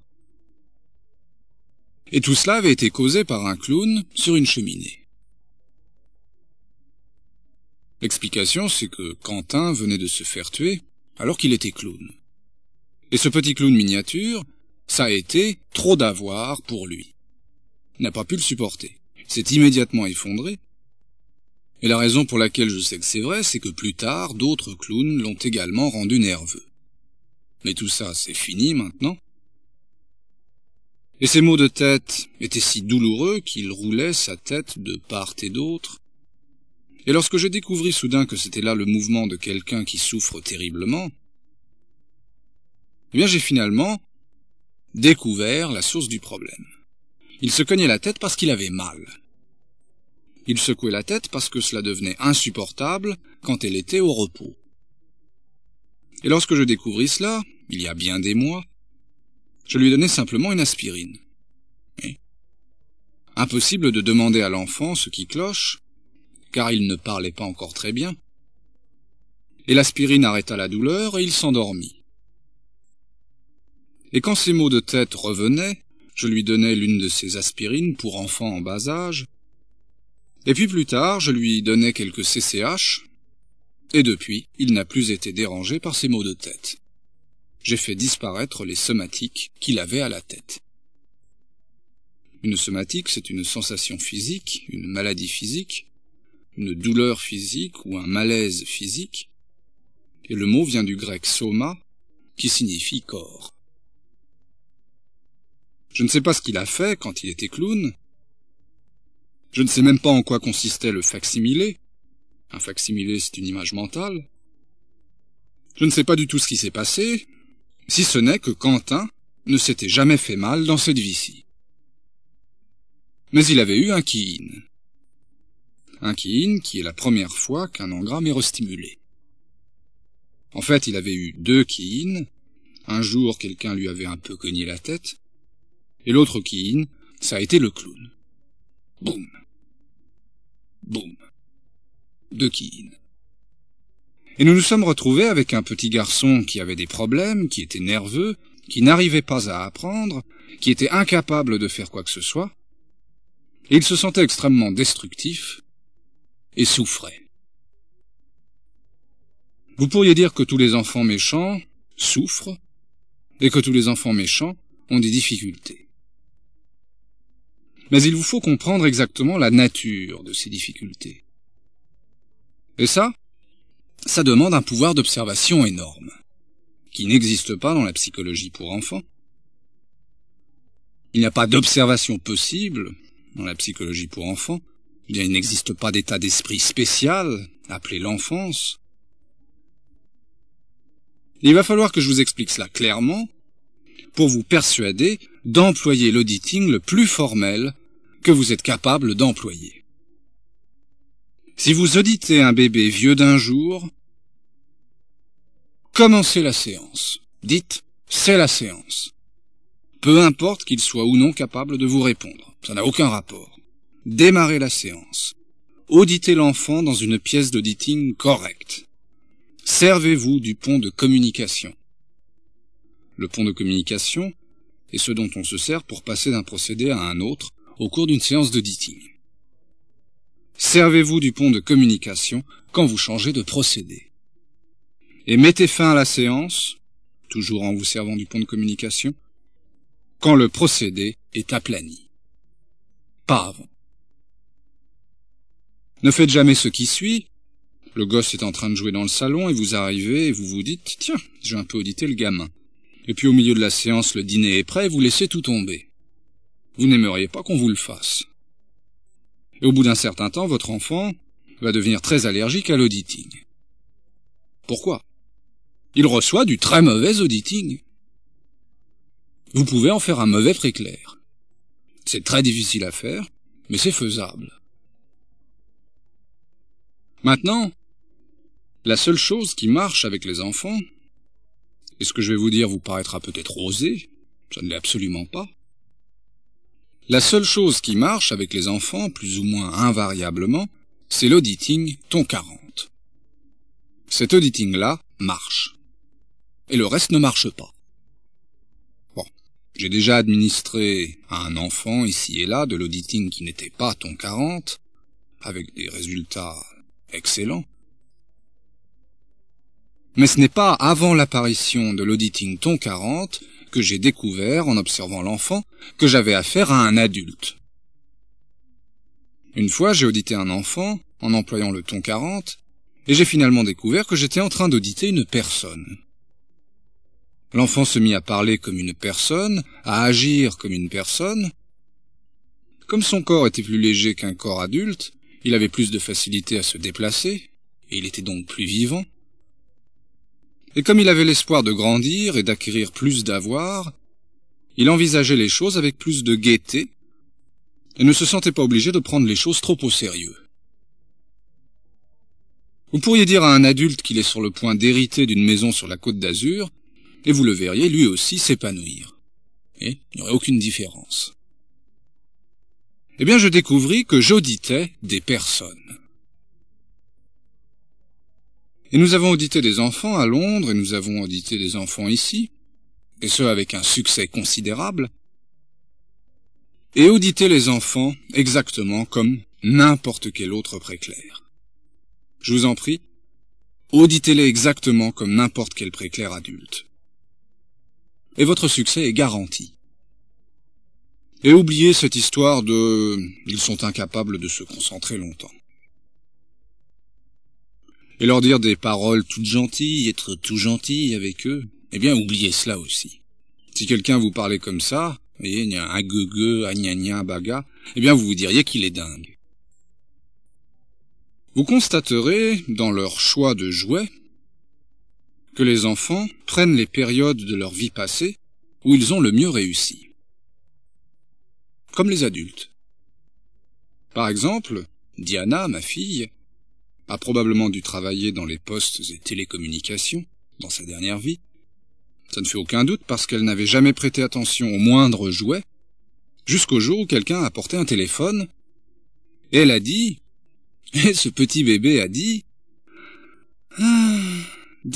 Et tout cela avait été causé par un clown sur une cheminée. L'explication, c'est que Quentin venait de se faire tuer alors qu'il était clown. Et ce petit clown miniature, ça a été trop d'avoir pour lui. Il n'a pas pu le supporter. Il s'est immédiatement effondré. Et la raison pour laquelle je sais que c'est vrai, c'est que plus tard, d'autres clowns l'ont également rendu nerveux. Mais tout ça, c'est fini maintenant. Et ces maux de tête étaient si douloureux qu'il roulait sa tête de part et d'autre. Et lorsque j'ai découvert soudain que c'était là le mouvement de quelqu'un qui souffre terriblement, eh bien j'ai finalement découvert la source du problème. Il se cognait la tête parce qu'il avait mal. Il secouait la tête parce que cela devenait insupportable quand elle était au repos. Et lorsque je découvris cela, il y a bien des mois, je lui donnai simplement une aspirine. Oui. Impossible de demander à l'enfant ce qui cloche, car il ne parlait pas encore très bien. Et l'aspirine arrêta la douleur et il s'endormit. Et quand ses maux de tête revenaient, je lui donnais l'une de ces aspirines pour enfants en bas âge, et puis plus tard, je lui donnais quelques CCH, et depuis, il n'a plus été dérangé par ses maux de tête. J'ai fait disparaître les somatiques qu'il avait à la tête. Une somatique, c'est une sensation physique, une maladie physique, une douleur physique ou un malaise physique, et le mot vient du grec soma, qui signifie corps. Je ne sais pas ce qu'il a fait quand il était clown. Je ne sais même pas en quoi consistait le facsimilé. Un facsimilé, c'est une image mentale. Je ne sais pas du tout ce qui s'est passé, si ce n'est que Quentin ne s'était jamais fait mal dans cette vie-ci. Mais il avait eu un ki-in. Un ki-in qui est la première fois qu'un engramme est restimulé. En fait, il avait eu 2 ki-in. Un jour, quelqu'un lui avait un peu cogné la tête. Et l'autre ki-in, ça a été le clown. Boum. Boum. 2 ki-in. Et nous nous sommes retrouvés avec un petit garçon qui avait des problèmes, qui était nerveux, qui n'arrivait pas à apprendre, qui était incapable de faire quoi que ce soit, et il se sentait extrêmement destructif et souffrait. Vous pourriez dire que tous les enfants méchants souffrent, et que tous les enfants méchants ont des difficultés. Mais il vous faut comprendre exactement la nature de ces difficultés. Et ça demande un pouvoir d'observation énorme, qui n'existe pas dans la psychologie pour enfants. Il n'y a pas d'observation possible dans la psychologie pour enfants. Il n'existe pas d'état d'esprit spécial, appelé l'enfance. Il va falloir que je vous explique cela clairement pour vous persuader d'employer l'auditing le plus formel que vous êtes capable d'employer. Si vous auditez un bébé vieux d'1 jour, commencez la séance. Dites, c'est la séance. Peu importe qu'il soit ou non capable de vous répondre. Ça n'a aucun rapport. Démarrez la séance. Auditez l'enfant dans une pièce d'auditing correcte. Servez-vous du pont de communication. Le pont de communication est ce dont on se sert pour passer d'un procédé à un autre au cours d'une séance d'auditing. Servez-vous du pont de communication quand vous changez de procédé. Et mettez fin à la séance, toujours en vous servant du pont de communication, quand le procédé est aplani. Pas avant. Ne faites jamais ce qui suit. Le gosse est en train de jouer dans le salon et vous arrivez et vous vous dites « Tiens, j'ai un peu audité le gamin ». Et puis au milieu de la séance, le dîner est prêt et vous laissez tout tomber. Vous n'aimeriez pas qu'on vous le fasse. Et au bout d'un certain temps, votre enfant va devenir très allergique à l'auditing. Pourquoi ? Il reçoit du très mauvais auditing. Vous pouvez en faire un mauvais préclair. C'est très difficile à faire, mais c'est faisable. Maintenant, la seule chose qui marche avec les enfants, et ce que je vais vous dire vous paraîtra peut-être osé, ça ne l'est absolument pas. La seule chose qui marche avec les enfants, plus ou moins invariablement, c'est l'auditing ton 40. Cet auditing-là marche. Et le reste ne marche pas. Bon, j'ai déjà administré à un enfant ici et là de l'auditing qui n'était pas ton 40, avec des résultats excellents. Mais ce n'est pas avant l'apparition de l'auditing ton 40 que j'ai découvert, en observant l'enfant, que j'avais affaire à un adulte. Une fois, j'ai audité un enfant, en employant le ton 40, et j'ai finalement découvert que j'étais en train d'auditer une personne. L'enfant se mit à parler comme une personne, à agir comme une personne. Comme son corps était plus léger qu'un corps adulte, il avait plus de facilité à se déplacer, et il était donc plus vivant. Et comme il avait l'espoir de grandir et d'acquérir plus d'avoir, il envisageait les choses avec plus de gaieté et ne se sentait pas obligé de prendre les choses trop au sérieux. Vous pourriez dire à un adulte qu'il est sur le point d'hériter d'une maison sur la Côte d'Azur, et vous le verriez lui aussi s'épanouir. Et il n'y aurait aucune différence. Eh bien, je découvris que j'auditais des personnes. Et nous avons audité des enfants à Londres, et nous avons audité des enfants ici, et ce avec un succès considérable, et auditer les enfants exactement comme n'importe quel autre préclair. Je vous en prie, auditez-les exactement comme n'importe quel préclair adulte. Et votre succès est garanti. Et oubliez cette histoire de « ils sont incapables de se concentrer longtemps ». Et leur dire des paroles toutes gentilles, être tout gentil avec eux, eh bien oubliez cela aussi. Si quelqu'un vous parlait comme ça, vous voyez, il y a un gueugue, un gna gna, baga, eh bien vous vous diriez qu'il est dingue. Vous constaterez, dans leur choix de jouets, que les enfants prennent les périodes de leur vie passée où ils ont le mieux réussi. Comme les adultes. Par exemple, Diana, ma fille, a probablement dû travailler dans les postes et télécommunications dans sa dernière vie. Ça ne fait aucun doute parce qu'elle n'avait jamais prêté attention au moindre jouet, jusqu'au jour où quelqu'un a apporté un téléphone, et elle a dit, et ce petit bébé a dit, « Ah, dring ».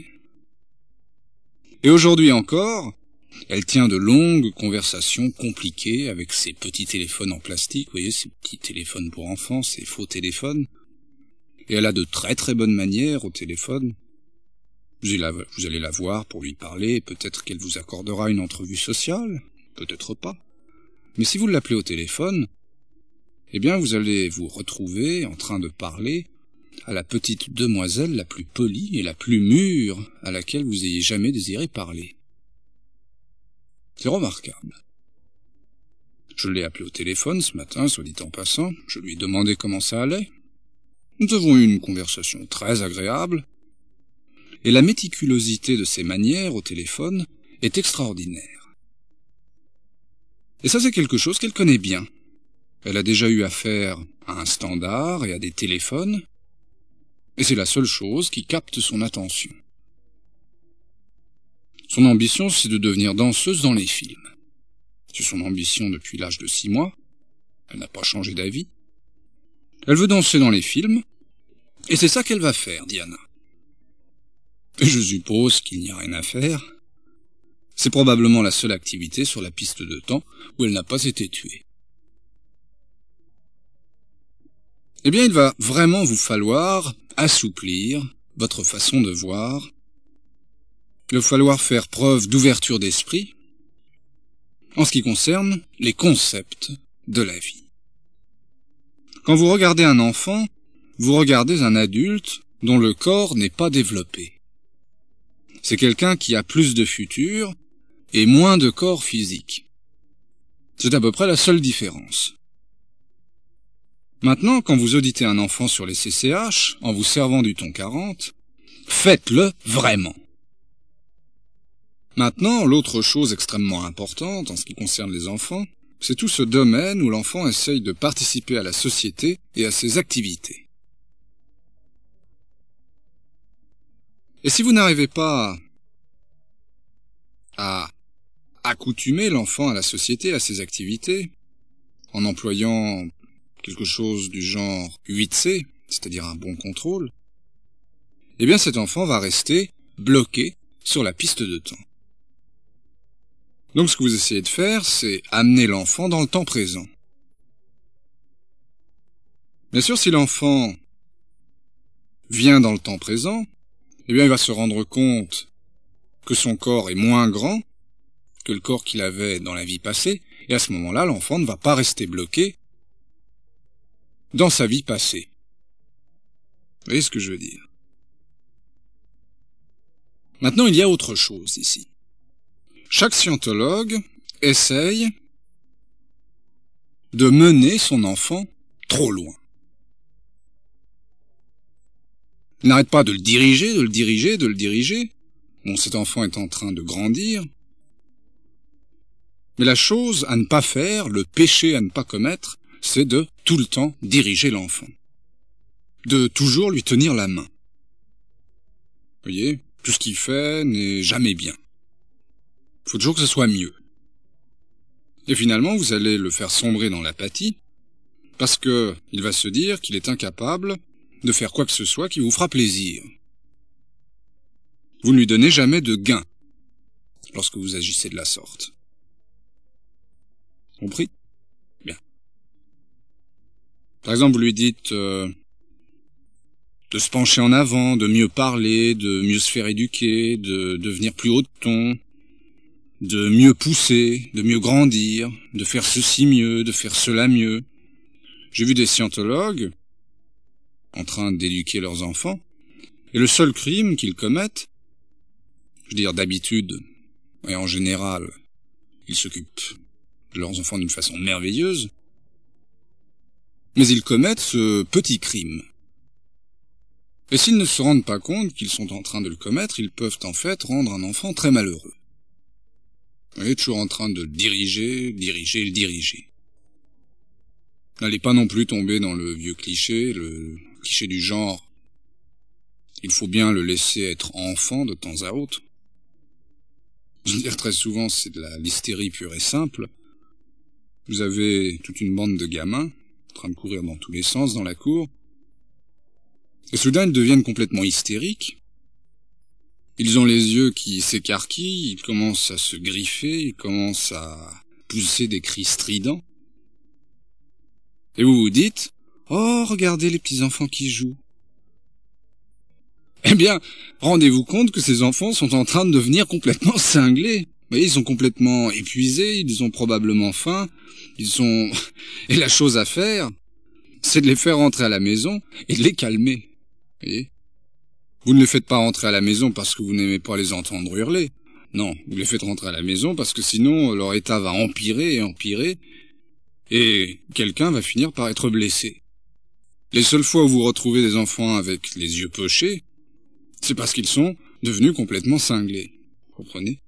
Et aujourd'hui encore, elle tient de longues conversations compliquées avec ses petits téléphones en plastique, vous voyez, ces petits téléphones pour enfants, ces faux téléphones. Et elle a de très très bonnes manières au téléphone. Vous allez la voir pour lui parler, peut-être qu'elle vous accordera une entrevue sociale, peut-être pas. Mais si vous l'appelez au téléphone, eh bien vous allez vous retrouver en train de parler à la petite demoiselle la plus polie et la plus mûre à laquelle vous ayez jamais désiré parler. C'est remarquable. Je l'ai appelé au téléphone ce matin, soit dit en passant, je lui ai demandé comment ça allait. Nous avons eu une conversation très agréable, et la méticulosité de ses manières au téléphone est extraordinaire. Et ça, c'est quelque chose qu'elle connaît bien. Elle a déjà eu affaire à un standard et à des téléphones, et c'est la seule chose qui capte son attention. Son ambition, c'est de devenir danseuse dans les films. C'est son ambition depuis l'âge de 6 mois. Elle n'a pas changé d'avis. Elle veut danser dans les films, et c'est ça qu'elle va faire, Diana. Et je suppose qu'il n'y a rien à faire. C'est probablement la seule activité sur la piste de temps où elle n'a pas été tuée. Eh bien, il va vraiment vous falloir assouplir votre façon de voir. Il va falloir faire preuve d'ouverture d'esprit en ce qui concerne les concepts de la vie. Quand vous regardez un enfant, vous regardez un adulte dont le corps n'est pas développé. C'est quelqu'un qui a plus de futur et moins de corps physique. C'est à peu près la seule différence. Maintenant, quand vous auditez un enfant sur les CCH, en vous servant du ton 40, faites-le vraiment. Maintenant, l'autre chose extrêmement importante en ce qui concerne les enfants, c'est tout ce domaine où l'enfant essaye de participer à la société et à ses activités. Et si vous n'arrivez pas à accoutumer l'enfant à la société, à ses activités, en employant quelque chose du genre 8C, c'est-à-dire un bon contrôle, eh bien cet enfant va rester bloqué sur la piste de temps. Donc ce que vous essayez de faire, c'est amener l'enfant dans le temps présent. Bien sûr, si l'enfant vient dans le temps présent, eh bien il va se rendre compte que son corps est moins grand que le corps qu'il avait dans la vie passée, et à ce moment-là, l'enfant ne va pas rester bloqué dans sa vie passée. Vous voyez ce que je veux dire? Maintenant, il y a autre chose ici. Chaque scientologue essaye de mener son enfant trop loin. Il n'arrête pas de le diriger, de le diriger, de le diriger. Bon, cet enfant est en train de grandir. Mais la chose à ne pas faire, le péché à ne pas commettre, c'est de tout le temps diriger l'enfant. De toujours lui tenir la main. Vous voyez, tout ce qu'il fait n'est jamais bien. Il faut toujours que ce soit mieux. Et finalement, vous allez le faire sombrer dans l'apathie, parce que il va se dire qu'il est incapable de faire quoi que ce soit qui vous fera plaisir. Vous ne lui donnez jamais de gain lorsque vous agissez de la sorte. Compris? Bien. Par exemple, vous lui dites de se pencher en avant, de mieux parler, de mieux se faire éduquer, de devenir plus haut de ton, de mieux pousser, de mieux grandir, de faire ceci mieux, de faire cela mieux. J'ai vu des scientologues en train d'éduquer leurs enfants, et le seul crime qu'ils commettent, je veux dire d'habitude, et en général, ils s'occupent de leurs enfants d'une façon merveilleuse, mais ils commettent ce petit crime. Et s'ils ne se rendent pas compte qu'ils sont en train de le commettre, ils peuvent en fait rendre un enfant très malheureux. Vous voyez, toujours en train de le diriger. N'allez pas non plus tomber dans le vieux cliché, le cliché du genre « il faut bien le laisser être enfant de temps à autre ». Je veux dire, très souvent, c'est de l'hystérie pure et simple. Vous avez toute une bande de gamins en train de courir dans tous les sens dans la cour, et soudain ils deviennent complètement hystériques. Ils ont les yeux qui s'écarquillent, ils commencent à se griffer, ils commencent à pousser des cris stridents. Et vous vous dites « Oh, regardez les petits enfants qui jouent ». Eh bien, rendez-vous compte que ces enfants sont en train de devenir complètement cinglés. Vous voyez, ils sont complètement épuisés, ils ont probablement faim, Et la chose à faire, c'est de les faire rentrer à la maison et de les calmer. Vous voyez ? Vous ne les faites pas rentrer à la maison parce que vous n'aimez pas les entendre hurler. Non, vous les faites rentrer à la maison parce que sinon leur état va empirer et empirer, et quelqu'un va finir par être blessé. Les seules fois où vous retrouvez des enfants avec les yeux pochés, c'est parce qu'ils sont devenus complètement cinglés. Comprenez?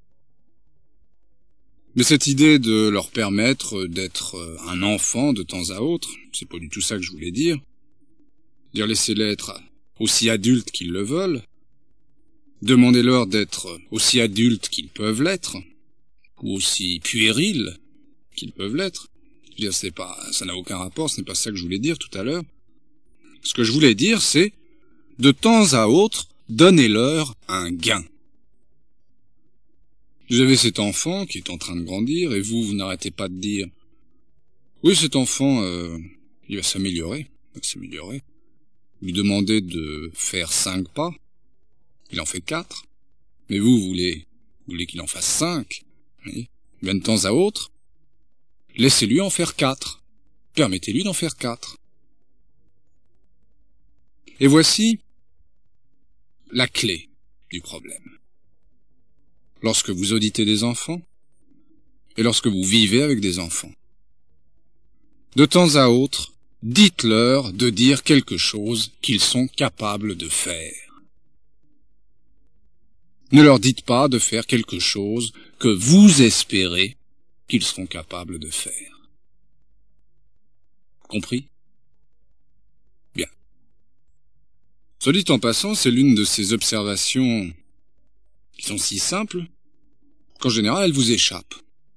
Mais cette idée de leur permettre d'être un enfant de temps à autre, c'est pas du tout ça que je voulais dire. Dire laissez-les être aussi adultes qu'ils le veulent. Demandez-leur d'être aussi adultes qu'ils peuvent l'être, ou aussi puérils qu'ils peuvent l'être. Je veux dire, ça n'a aucun rapport, ce n'est pas ça que je voulais dire tout à l'heure. Ce que je voulais dire, c'est, de temps à autre, donnez-leur un gain. Vous avez cet enfant qui est en train de grandir, et vous n'arrêtez pas de dire « Oui, cet enfant, il va s'améliorer. Lui demandez de faire 5 pas, il en fait 4. Mais vous voulez qu'il en fasse 5. Oui. Bien de temps à autre, laissez-lui en faire 4. Permettez-lui d'en faire 4. Et voici la clé du problème. Lorsque vous auditez des enfants, et lorsque vous vivez avec des enfants, de temps à autre, dites-leur de dire quelque chose qu'ils sont capables de faire. Ne leur dites pas de faire quelque chose que vous espérez qu'ils seront capables de faire. Compris? Bien. Soit dit en passant, c'est l'une de ces observations qui sont si simples qu'en général elles vous échappent.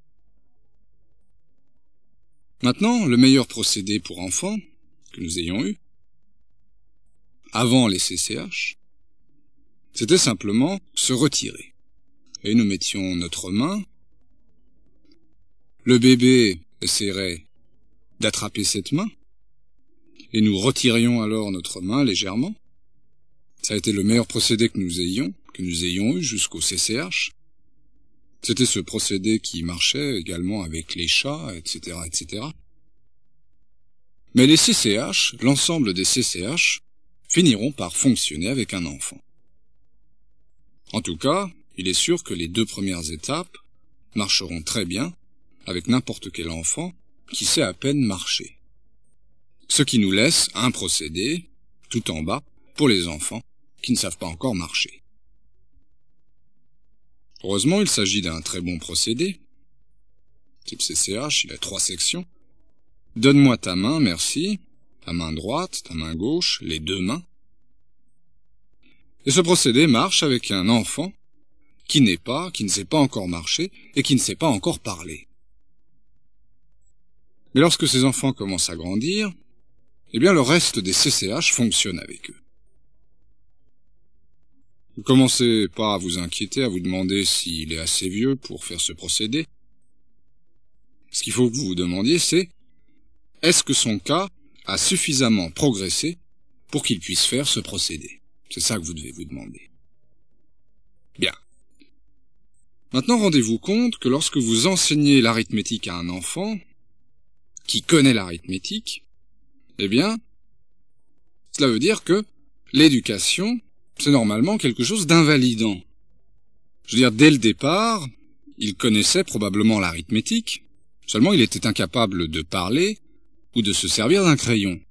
Maintenant, le meilleur procédé pour enfants que nous ayons eu, avant les CCH, c'était simplement se retirer. Et nous mettions notre main, le bébé essaierait d'attraper cette main, et nous retirions alors notre main légèrement. Ça a été le meilleur procédé que nous ayons eu jusqu'au CCH. C'était ce procédé qui marchait également avec les chats, etc., etc. Mais les CCH, l'ensemble des CCH, finiront par fonctionner avec un enfant. En tout cas, il est sûr que les 2 premières étapes marcheront très bien avec n'importe quel enfant qui sait à peine marcher. Ce qui nous laisse un procédé, tout en bas, pour les enfants qui ne savent pas encore marcher. Heureusement, il s'agit d'un très bon procédé. Type CCH, il a 3 sections. Donne-moi ta main, merci. Ta main droite, ta main gauche, les 2 mains. Et ce procédé marche avec un enfant qui ne sait pas encore marcher et qui ne sait pas encore parler. Mais lorsque ces enfants commencent à grandir, eh bien le reste des CCH fonctionne avec eux. Vous commencez pas à vous inquiéter, à vous demander s'il est assez vieux pour faire ce procédé. Ce qu'il faut que vous vous demandiez, c'est est-ce que son cas a suffisamment progressé pour qu'il puisse faire ce procédé? C'est ça que vous devez vous demander. Bien. Maintenant, rendez-vous compte que lorsque vous enseignez l'arithmétique à un enfant qui connaît l'arithmétique, eh bien, cela veut dire que l'éducation, c'est normalement quelque chose d'invalidant. Je veux dire, dès le départ, il connaissait probablement l'arithmétique, seulement il était incapable de parler ou de se servir d'un crayon.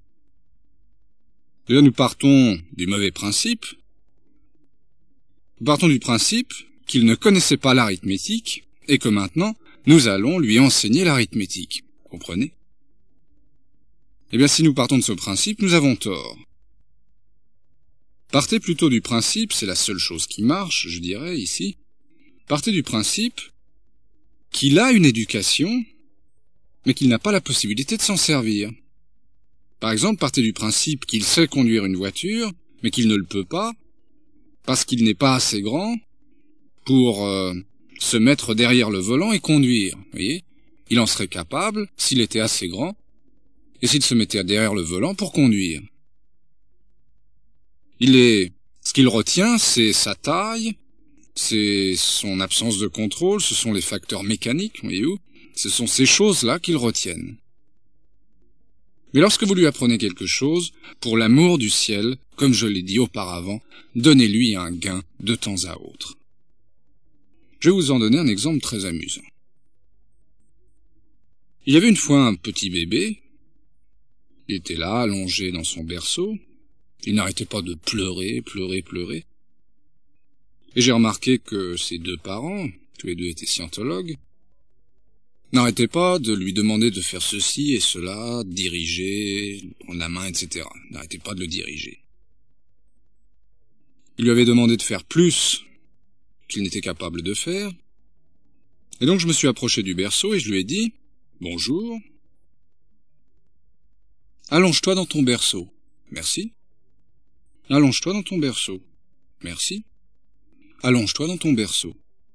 Et là, nous partons du mauvais principe. Nous partons du principe qu'il ne connaissait pas l'arithmétique et que maintenant, nous allons lui enseigner l'arithmétique. Comprenez? Eh bien, si nous partons de ce principe, nous avons tort. Partez plutôt du principe, c'est la seule chose qui marche, je dirais, ici. Partez du principe qu'il a une éducation, mais qu'il n'a pas la possibilité de s'en servir. Par exemple, partez du principe qu'il sait conduire une voiture, mais qu'il ne le peut pas, parce qu'il n'est pas assez grand pour se mettre derrière le volant et conduire. Vous voyez? Il en serait capable s'il était assez grand, et s'il se mettait derrière le volant pour conduire. Ce qu'il retient, c'est sa taille, c'est son absence de contrôle, ce sont les facteurs mécaniques, voyez-vous? Ce sont ces choses-là qu'il retiennent. Mais lorsque vous lui apprenez quelque chose, pour l'amour du ciel, comme je l'ai dit auparavant, donnez-lui un gain de temps à autre. Je vais vous en donner un exemple très amusant. Il y avait une fois un petit bébé, il était là, allongé dans son berceau, il n'arrêtait pas de pleurer. Et j'ai remarqué que ses deux parents, tous les deux étaient scientologues, n'arrêtaient pas de lui demander de faire ceci et cela, diriger, prendre la main, etc. N'arrêtaient pas de le diriger. Il lui avait demandé de faire plus qu'il n'était capable de faire. Et donc je me suis approché du berceau et je lui ai dit « Bonjour. Allonge-toi dans ton berceau. Merci. Allonge-toi dans ton berceau. Merci. Allonge-toi dans ton berceau. »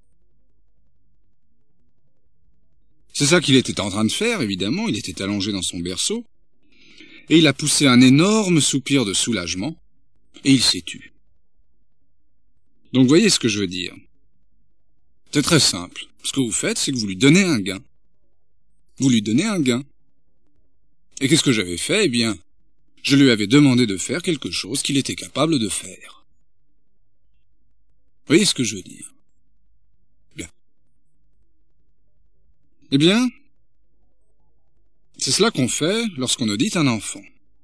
C'est ça qu'il était en train de faire, évidemment, il était allongé dans son berceau, et il a poussé un énorme soupir de soulagement, et il s'est tu. Donc voyez ce que je veux dire. C'est très simple. Ce que vous faites, c'est que vous lui donnez un gain. Vous lui donnez un gain. Et qu'est-ce que j'avais fait? Eh bien, je lui avais demandé de faire quelque chose qu'il était capable de faire. Voyez ce que je veux dire? Bien. Eh bien, c'est cela qu'on fait lorsqu'on audite un enfant.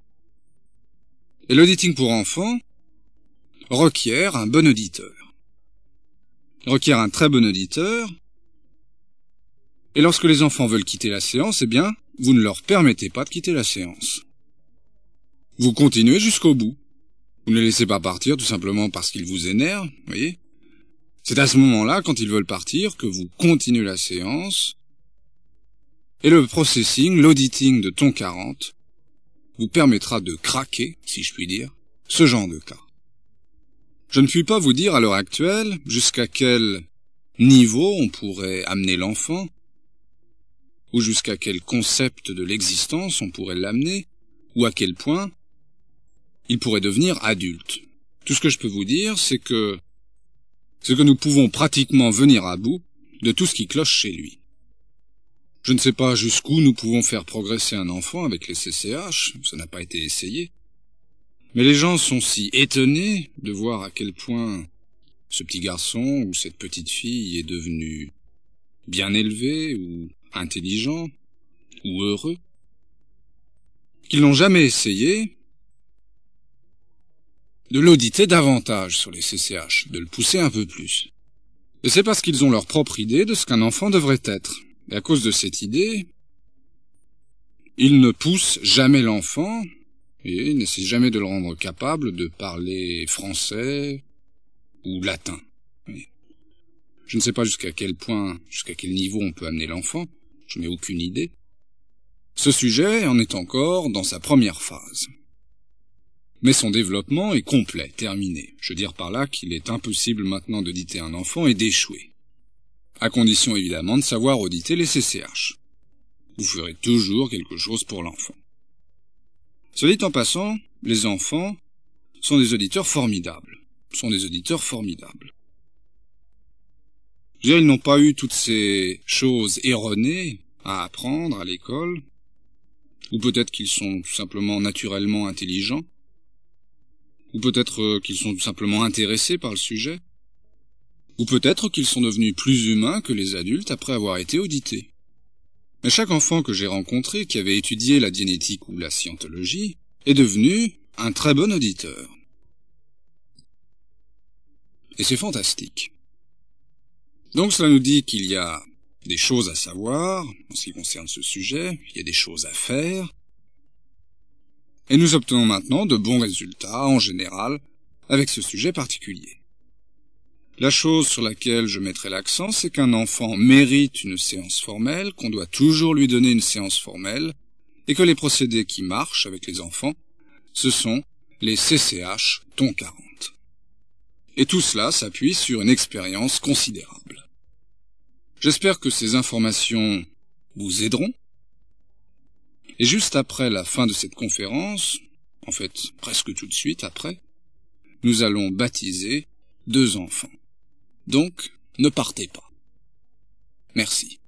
Et l'auditing pour enfants requiert un bon auditeur. Requiert un très bon auditeur. Et lorsque les enfants veulent quitter la séance, eh bien, vous ne leur permettez pas de quitter la séance. Vous continuez jusqu'au bout. Vous ne les laissez pas partir tout simplement parce qu'ils vous énervent, voyez. C'est à ce moment-là, quand ils veulent partir, que vous continuez la séance. Et le processing, l'auditing de ton 40, vous permettra de craquer, si je puis dire, ce genre de cas. Je ne puis pas vous dire à l'heure actuelle jusqu'à quel niveau on pourrait amener l'enfant, ou jusqu'à quel concept de l'existence on pourrait l'amener, ou à quel point il pourrait devenir adulte. Tout ce que je peux vous dire, c'est que nous pouvons pratiquement venir à bout de tout ce qui cloche chez lui. Je ne sais pas jusqu'où nous pouvons faire progresser un enfant avec les CCH, ça n'a pas été essayé. Mais les gens sont si étonnés de voir à quel point ce petit garçon ou cette petite fille est devenu bien élevé ou intelligent ou heureux, qu'ils n'ont jamais essayé de l'auditer davantage sur les CCH, de le pousser un peu plus. Et c'est parce qu'ils ont leur propre idée de ce qu'un enfant devrait être. Et à cause de cette idée, ils ne poussent jamais l'enfant, et ils n'essaient jamais de le rendre capable de parler français ou latin. Je ne sais pas jusqu'à quel point, jusqu'à quel niveau on peut amener l'enfant, je n'ai aucune idée. Ce sujet en est encore dans sa première phase. Mais son développement est complet, terminé. Je veux dire par là qu'il est impossible maintenant d'auditer un enfant et d'échouer. À condition évidemment de savoir auditer les CCH. Vous ferez toujours quelque chose pour l'enfant. Cela dit en passant, les enfants sont des auditeurs formidables. Sont des auditeurs formidables. Je veux dire, ils n'ont pas eu toutes ces choses erronées à apprendre à l'école, ou peut-être qu'ils sont tout simplement naturellement intelligents, ou peut-être qu'ils sont tout simplement intéressés par le sujet, ou peut-être qu'ils sont devenus plus humains que les adultes après avoir été audités. Mais chaque enfant que j'ai rencontré qui avait étudié la diénétique ou la scientologie est devenu un très bon auditeur. Et c'est fantastique. Donc cela nous dit qu'il y a des choses à savoir en ce qui concerne ce sujet, il y a des choses à faire, et nous obtenons maintenant de bons résultats en général avec ce sujet particulier. La chose sur laquelle je mettrai l'accent, c'est qu'un enfant mérite une séance formelle, qu'on doit toujours lui donner une séance formelle, et que les procédés qui marchent avec les enfants, ce sont les CCH ton 40. Et tout cela s'appuie sur une expérience considérable. J'espère que ces informations vous aideront. Et juste après la fin de cette conférence, en fait presque tout de suite après, nous allons baptiser 2 enfants. Donc, ne partez pas. Merci.